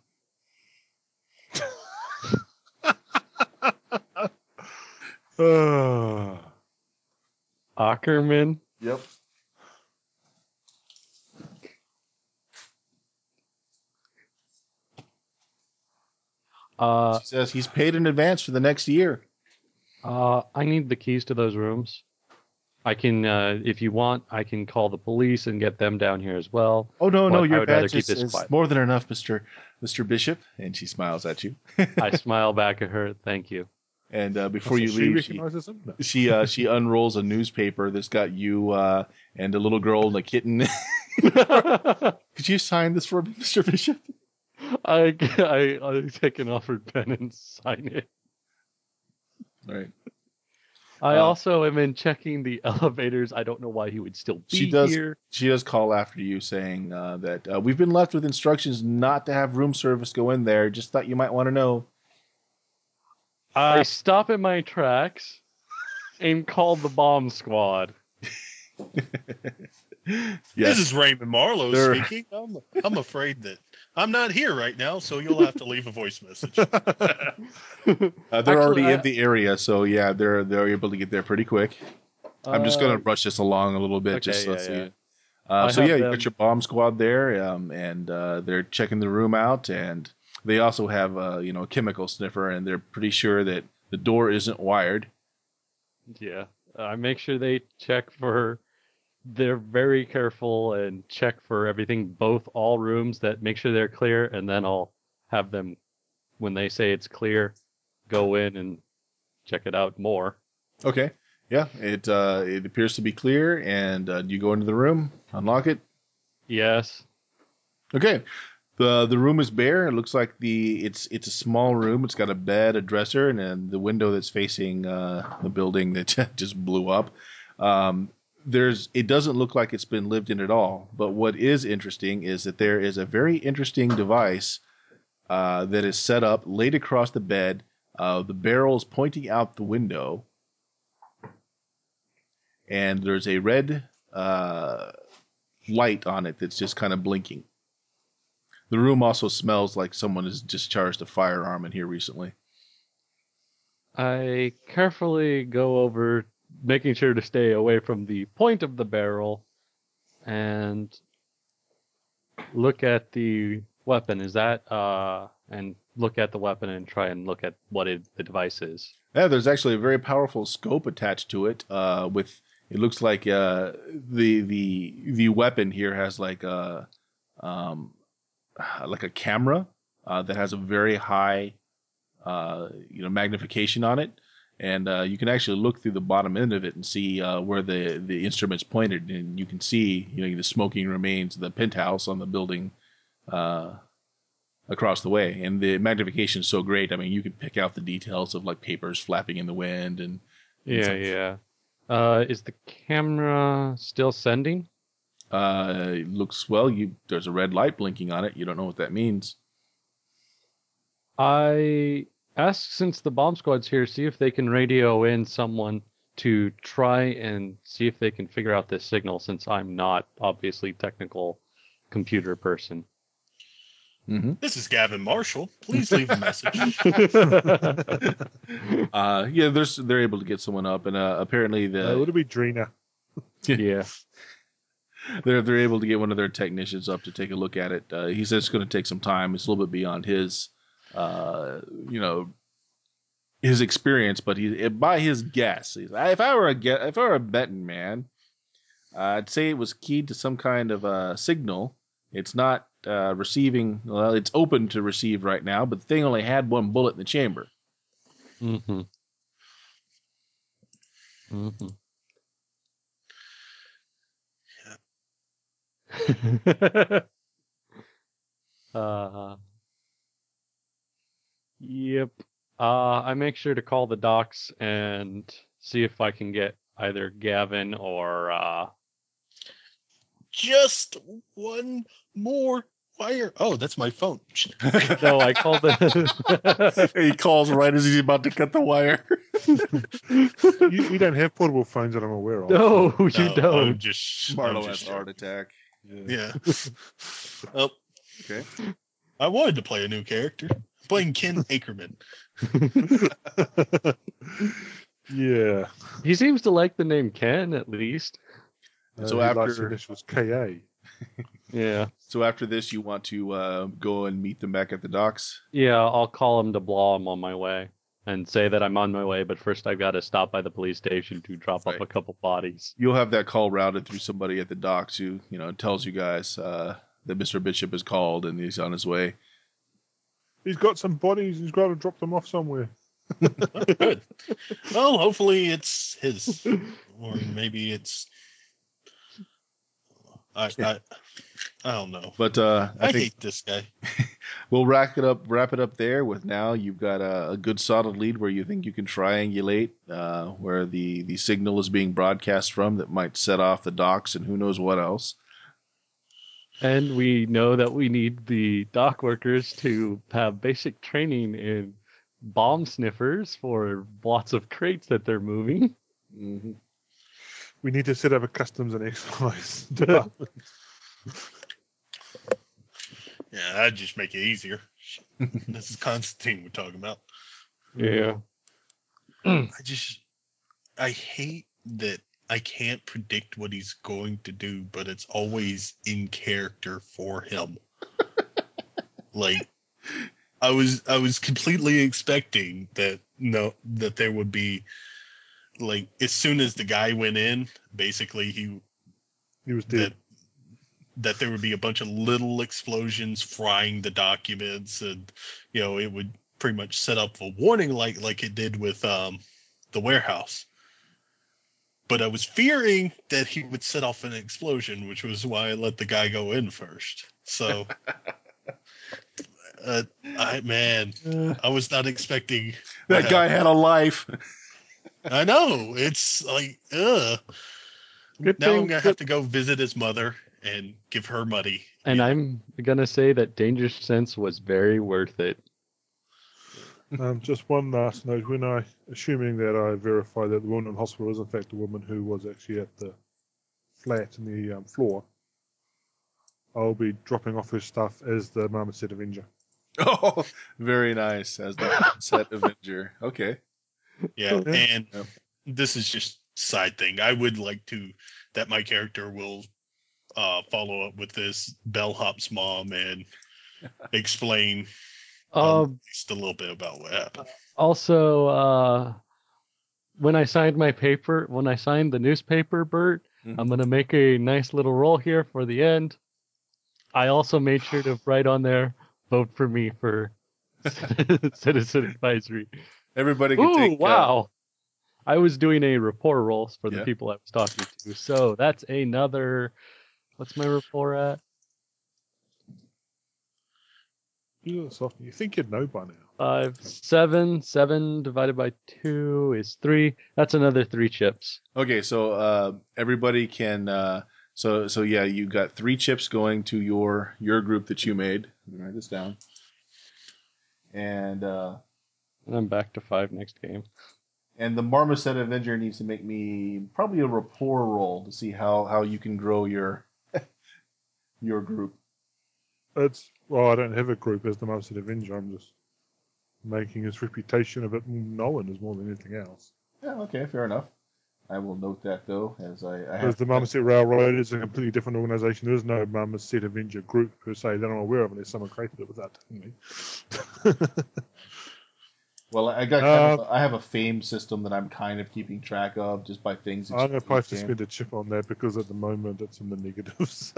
Ackerman? Yep. She says he's paid in advance for the next year. I need the keys to those rooms. I can, if you want, I can call the police and get them down here as well. Oh, no, But your I would rather badge keep this is quiet. more than enough, Mr. Bishop. And she smiles at you. I smile back at her. Thank you. And before you leave, recognizes him? No. she unrolls a newspaper that's got you and a little girl and a kitten. Could you sign this for me, Mr. Bishop? I take an offered pen and sign it. All right. I also am in checking the elevators. I don't know why he would still be here. She does call after you saying that we've been left with instructions not to have room service go in there. Just thought you might want to know. I stop in my tracks and call the bomb squad. Yes. This is Raymond Marlowe speaking. I'm afraid that I'm not here right now, so you'll have to leave a voice message. They're already in the area, so yeah, they're able to get there pretty quick. I'm just going to rush this along a little bit, okay, just so yeah. you got your bomb squad there, and they're checking the room out, and they also have a chemical sniffer, and they're pretty sure that the door isn't wired. Yeah, I make sure they check for. They're very careful and check for everything, all rooms, that make sure they're clear, and then I'll have them, when they say it's clear, go in and check it out more. Okay. Yeah, it appears to be clear, and you go into the room, unlock it. Yes. Okay. The room is bare. It looks like it's a small room. It's got a bed, a dresser, and then the window that's facing the building that just blew up. It doesn't look like it's been lived in at all. But what is interesting is that there is a very interesting device that is set up, laid across the bed. The barrel is pointing out the window, and there's a red light on it that's just kind of blinking. The room also smells like someone has discharged a firearm in here recently. I carefully go over, making sure to stay away from the point of the barrel, and look at the weapon. And look at the weapon and try and look at what the device is. Yeah, there's actually a very powerful scope attached to it. It looks like the weapon here has like a camera that has a very high magnification on it, and you can actually look through the bottom end of it and see where the instrument's pointed, and you can see the smoking remains of the penthouse on the building across the way, and the magnification is so great. I mean, you can pick out the details of like papers flapping in the wind and Yeah. Is the camera still sending? It looks well. There's a red light blinking on it. You don't know what that means. I ask, since the bomb squad's here, see if they can radio in someone to try and see if they can figure out this signal, since I'm not obviously technical computer person. Mm-hmm. This is Gavin Marshall. Please leave a message. They're able to get someone up, and apparently would it be Drina? Yeah. They're able to get one of their technicians up to take a look at it. He says it's going to take some time. It's a little bit beyond his his experience, but by his guess, if I were a betting man, I'd say it was keyed to some kind of a signal. It's not receiving. Well, it's open to receive right now, but the thing only had one bullet in the chamber. Mm-hmm. Yep. I make sure to call the docs and see if I can get either Gavin or Just one more wire? Oh, that's my phone. No, I called the. He calls right as he's about to cut the wire. We don't have portable phones that I'm aware of. No, you No, I'm don't. just. Marlo I'm has just a heart attack. Yeah. Oh, Okay. I wanted to play a new character. I'm playing Ken Ackerman. Yeah. He seems to like the name Ken, at least. So He likes the after initials KA. Yeah. so after this, you want to go and meet them back at the docks. Yeah, I'll call him to blah him on my way and say that I'm on my way, but first I've got to stop by the police station to drop off Right. a couple bodies. You'll have that call routed through somebody at the docks who tells you guys that Mr. Bishop has called and he's on his way. He's got some bodies. He's got to drop them off somewhere. Oh, good. Well, hopefully it's his, or maybe it's. I don't know. But I I think hate this guy. we'll wrap it up there with now you've got a good solid lead where you think you can triangulate where the signal is being broadcast from that might set off the docks and who knows what else. And we know that we need the dock workers to have basic training in bomb sniffers for lots of crates that they're moving. Mm-hmm. We need to set up a customs and excise department. Yeah, that'd just make it easier. This is Constantine we're talking about. Yeah. I hate that I can't predict what he's going to do, but it's always in character for him. Like, I was completely expecting that there would be, like, as soon as the guy went in, basically He was dead. that there would be a bunch of little explosions frying the documents, and it would pretty much set up a warning light like it did with the warehouse. But I was fearing that he would set off an explosion, which was why I let the guy go in first. So, I was not expecting That guy had a life. I know. It's like, ugh. Good Now thing, I'm going to have to go visit his mother and give her money. And I'm going to say that Danger Sense was very worth it. Just one last note. Assuming that I verify that the woman in the hospital is in fact the woman who was actually at the flat in the floor, I'll be dropping off her stuff as the Marmoset Avenger. Oh, very nice. As the set Avenger. Okay. Yeah, Yeah. and Yep. this is just side thing. I would like that my character will follow up with this bellhop's mom and explain at least a little bit about what happened. Also, when I signed the newspaper, Bert, Mhm. I'm going to make a nice little roll here for the end. I also made sure to write on there, vote for me for citizen advisory. Everybody can Ooh, take. wow. I was doing a rapport roll for the Yeah. people I was talking to. So that's another, what's my rapport at? You think you'd know by now. 5, 7. 7 divided by 2 is 3. That's another 3 chips. Okay, so everybody can. So yeah, you got 3 chips going to your group that you made. Let me write this down. And And I'm back to 5 next game. and the Marmoset Avenger needs to make me probably a rapport roll to see how you can grow your group. I don't have a group as the Marmoset Avenger. I'm just making his reputation a bit known as more than anything else. Yeah, okay, fair enough. I will note that though, as I Because have the Marmoset Railroad is a completely different organisation. There is no Marmoset Avenger group per se that I'm aware of, unless someone created it without telling me. Well, I got I have a fame system that I'm kind of keeping track of just by things. That I'm going to probably have to game. spend a chip on that because at the moment it's in the negatives.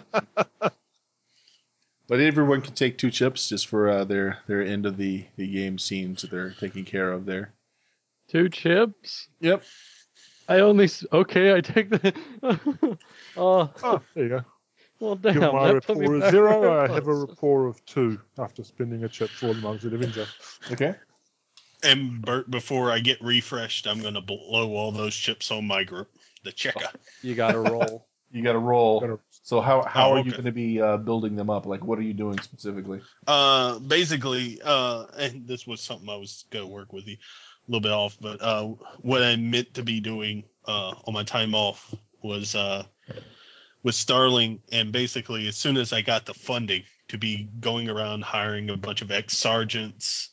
But everyone can take 2 chips just for their end of the game scenes that they're taking care of there. 2 chips? Yep. I take the... Oh, there you go. Well, damn. Given my that put me rapport is back 0, where I it have a was. rapport of 2 after spending a chip for the Marmoset Avenger. Okay. And Bert, before I get refreshed, I'm going to blow all those chips on my group, the checker. You gotta roll. You got to roll. Gotta- So how are you okay. going to be building them up? Like, what are you doing specifically? Basically, and this was something I was gonna work with you a little bit off, but what I meant to be doing on my time off was with Starling, and basically as soon as I got the funding to be going around hiring a bunch of ex-sergeants,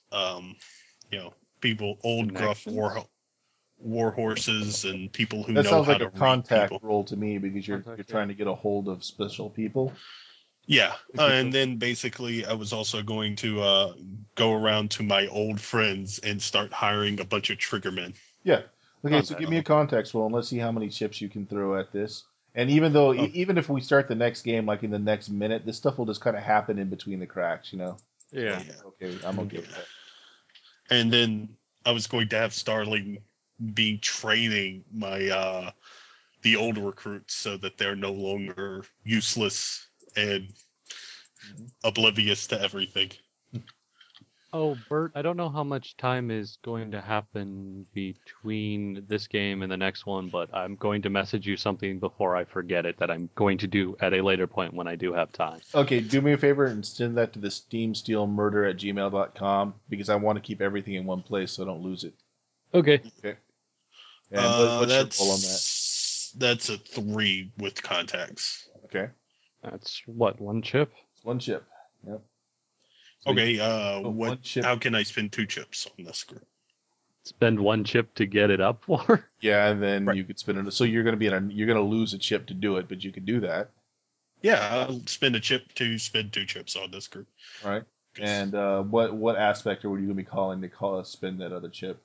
people, old gruff war horses, and people who That know sounds how like to a read contact people. role to me because you're Contact, trying to get a hold of special people. Yeah, and then basically I was also going to go around to my old friends and start hiring a bunch of triggermen. Yeah. Okay, so Contact. give me a context roll and let's see how many chips you can throw at this. And even though, even if we start the next game like in the next minute, this stuff will just kind of happen in between the cracks, you know? Yeah. Okay, I'm okay with that. And then I was going to have Starling be training my the old recruits so that they're no longer useless and oblivious to everything. Oh, Bert, I don't know how much time is going to happen between this game and the next one, but I'm going to message you something before I forget it that I'm going to do at a later point when I do have time. Okay, do me a favor and send that to the steamstealmurder@gmail.com because I want to keep everything in one place so I don't lose it. Okay. Okay. And what's your roll on that? That's a 3 with contacts. Okay. That's what, one chip? It's one chip. Yep. So Okay, one what? chip. How can I spend 2 chips on this group? Spend one chip to get it up for? Yeah, and then Right. you could spin it. So you're going to lose a chip to do it, but you could do that. Yeah, I'll spend a chip to spend 2 chips on this group. All right. And what aspect are you going to be calling to spin that other chip?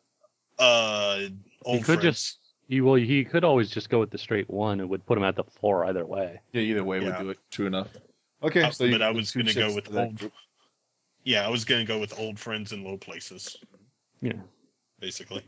Old could friends. He could always just go with the straight one. It would put him at the 4 either way. Yeah, either way would Yeah. do it. True enough. Okay, so But I was going to go with old. Yeah, I was going to go with old friends in low places. Yeah. Basically.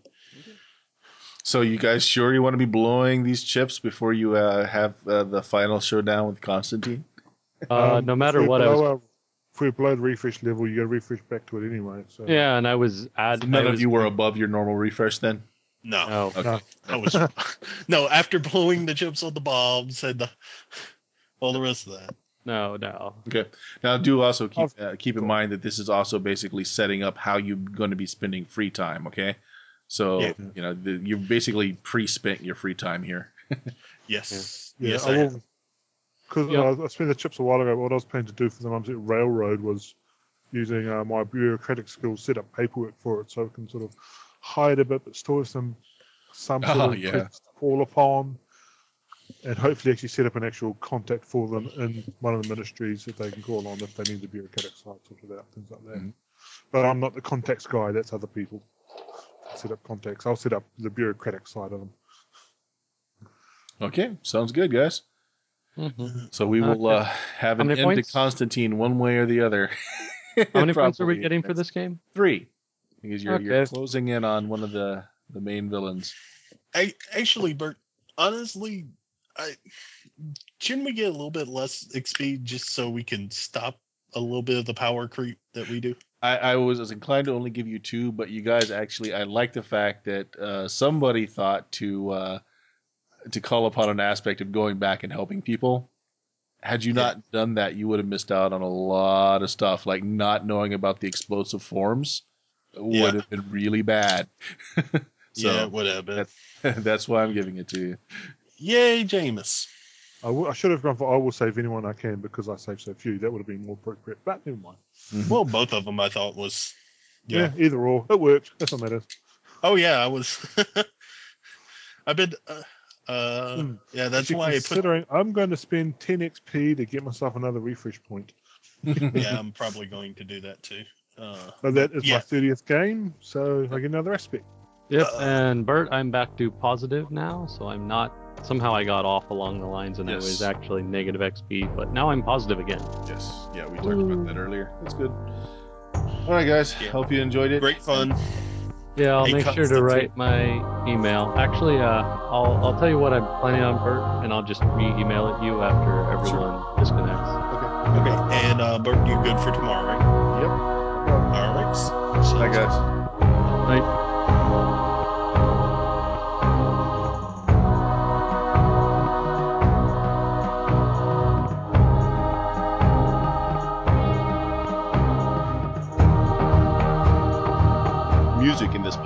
So you guys sure you want to be blowing these chips before you have the final showdown with Constantine? No matter what, I was. If we below the refresh level, you got to refresh back to it anyway. So. Yeah, and I was So none of you were above your normal refresh then? No. No. Okay. No. I was no, after blowing the chips on the bombs and all the rest of that. No. Okay. Now, do also keep in mind that this is also basically setting up how you're going to be spending free time. Okay, so you basically pre-spent your free time here. Yes. Yeah, Yes, I I will. have. Because I spent the chips a while ago. What I was planning to do for the Mumsy Railroad was using my bureaucratic skills, set up paperwork for it, so I can sort of hide a bit, but still have some sort of presence to fall upon. And hopefully actually set up an actual contact for them in one of the ministries that they can call on if they need the bureaucratic side sorted out, things like that. Mm-hmm. But I'm not the contacts guy, that's other people. Set up contacts. I'll set up the bureaucratic side of them. Okay, sounds good, guys. Mm-hmm. So we will have an end points? to Constantine one way or the other. How many points are we getting for this game? 3. Because you're closing in on one of the main villains. Actually, Bert, honestly, shouldn't we get a little bit less XP just so we can stop a little bit of the power creep that we do? I was inclined to only give you 2, but you guys actually, I like the fact that somebody thought to call upon an aspect of going back and helping people. Had you not done that, you would have missed out on a lot of stuff, like not knowing about the explosive forms would have been really bad. So, it would have been. That's why I'm giving it to you. Yay, Jameis. I should have gone for I will save anyone I can because I saved so few. That would have been more appropriate, but never mind. Mm-hmm. Well, both of them I thought was... Yeah, either or. It worked. That's what matters. Oh, yeah, I was... I've been... yeah, that's Actually, why considering I'm going to spend 10 XP to get myself another refresh point. Yeah, I'm probably going to do that too. But that is my 30th game, so I get another aspect. Yep, and Bert, I'm back to positive now, so I'm not... Somehow I got off along the lines and I was actually negative XP, but now I'm positive again. Yes, yeah, we talked about that earlier. That's good. All right, guys, hope you enjoyed it. Great fun. Yeah, I'll make sure to write my email. Actually, I'll tell you what I'm planning on, Bert, and I'll just re-email it you after everyone disconnects. Okay, and Bert, you good for tomorrow, right? Yep. All right. Bye, guys. Bye.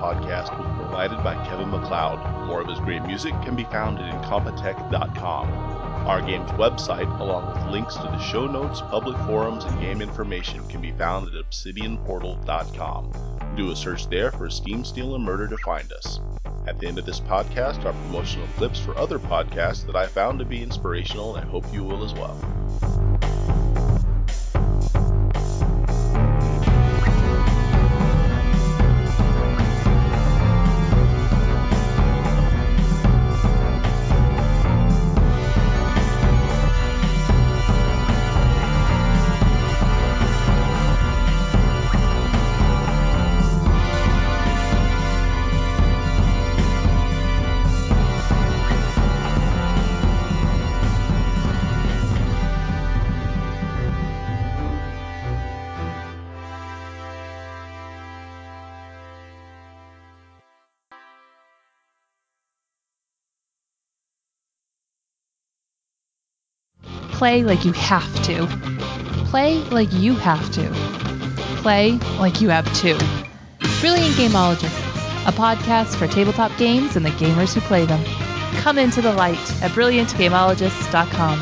podcast was provided by Kevin MacLeod. More of his great music can be found at incompetech.com. Our game's website, along with links to the show notes, public forums, and game information can be found at obsidianportal.com. Do a search there for Steam, Steel, and Murder to find us. At the end of this podcast are promotional clips for other podcasts that I found to be inspirational, and I hope you will as well. Play like you have to. Play like you have to. Play like you have to. Brilliant Gameologists, a podcast for tabletop games and the gamers who play them. Come into the light at brilliantgameologists.com.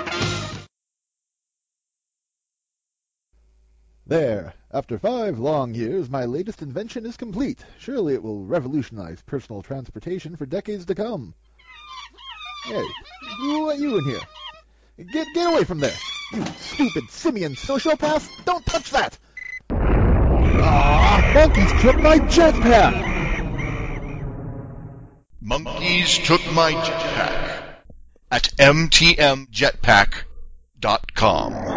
There. After 5 long years, my latest invention is complete. Surely it will revolutionize personal transportation for decades to come. Hey, who let you in here? Get away from there! You stupid simian sociopath! Don't touch that! Monkeys took my jetpack! Monkeys took my jetpack at mtmjetpack.com.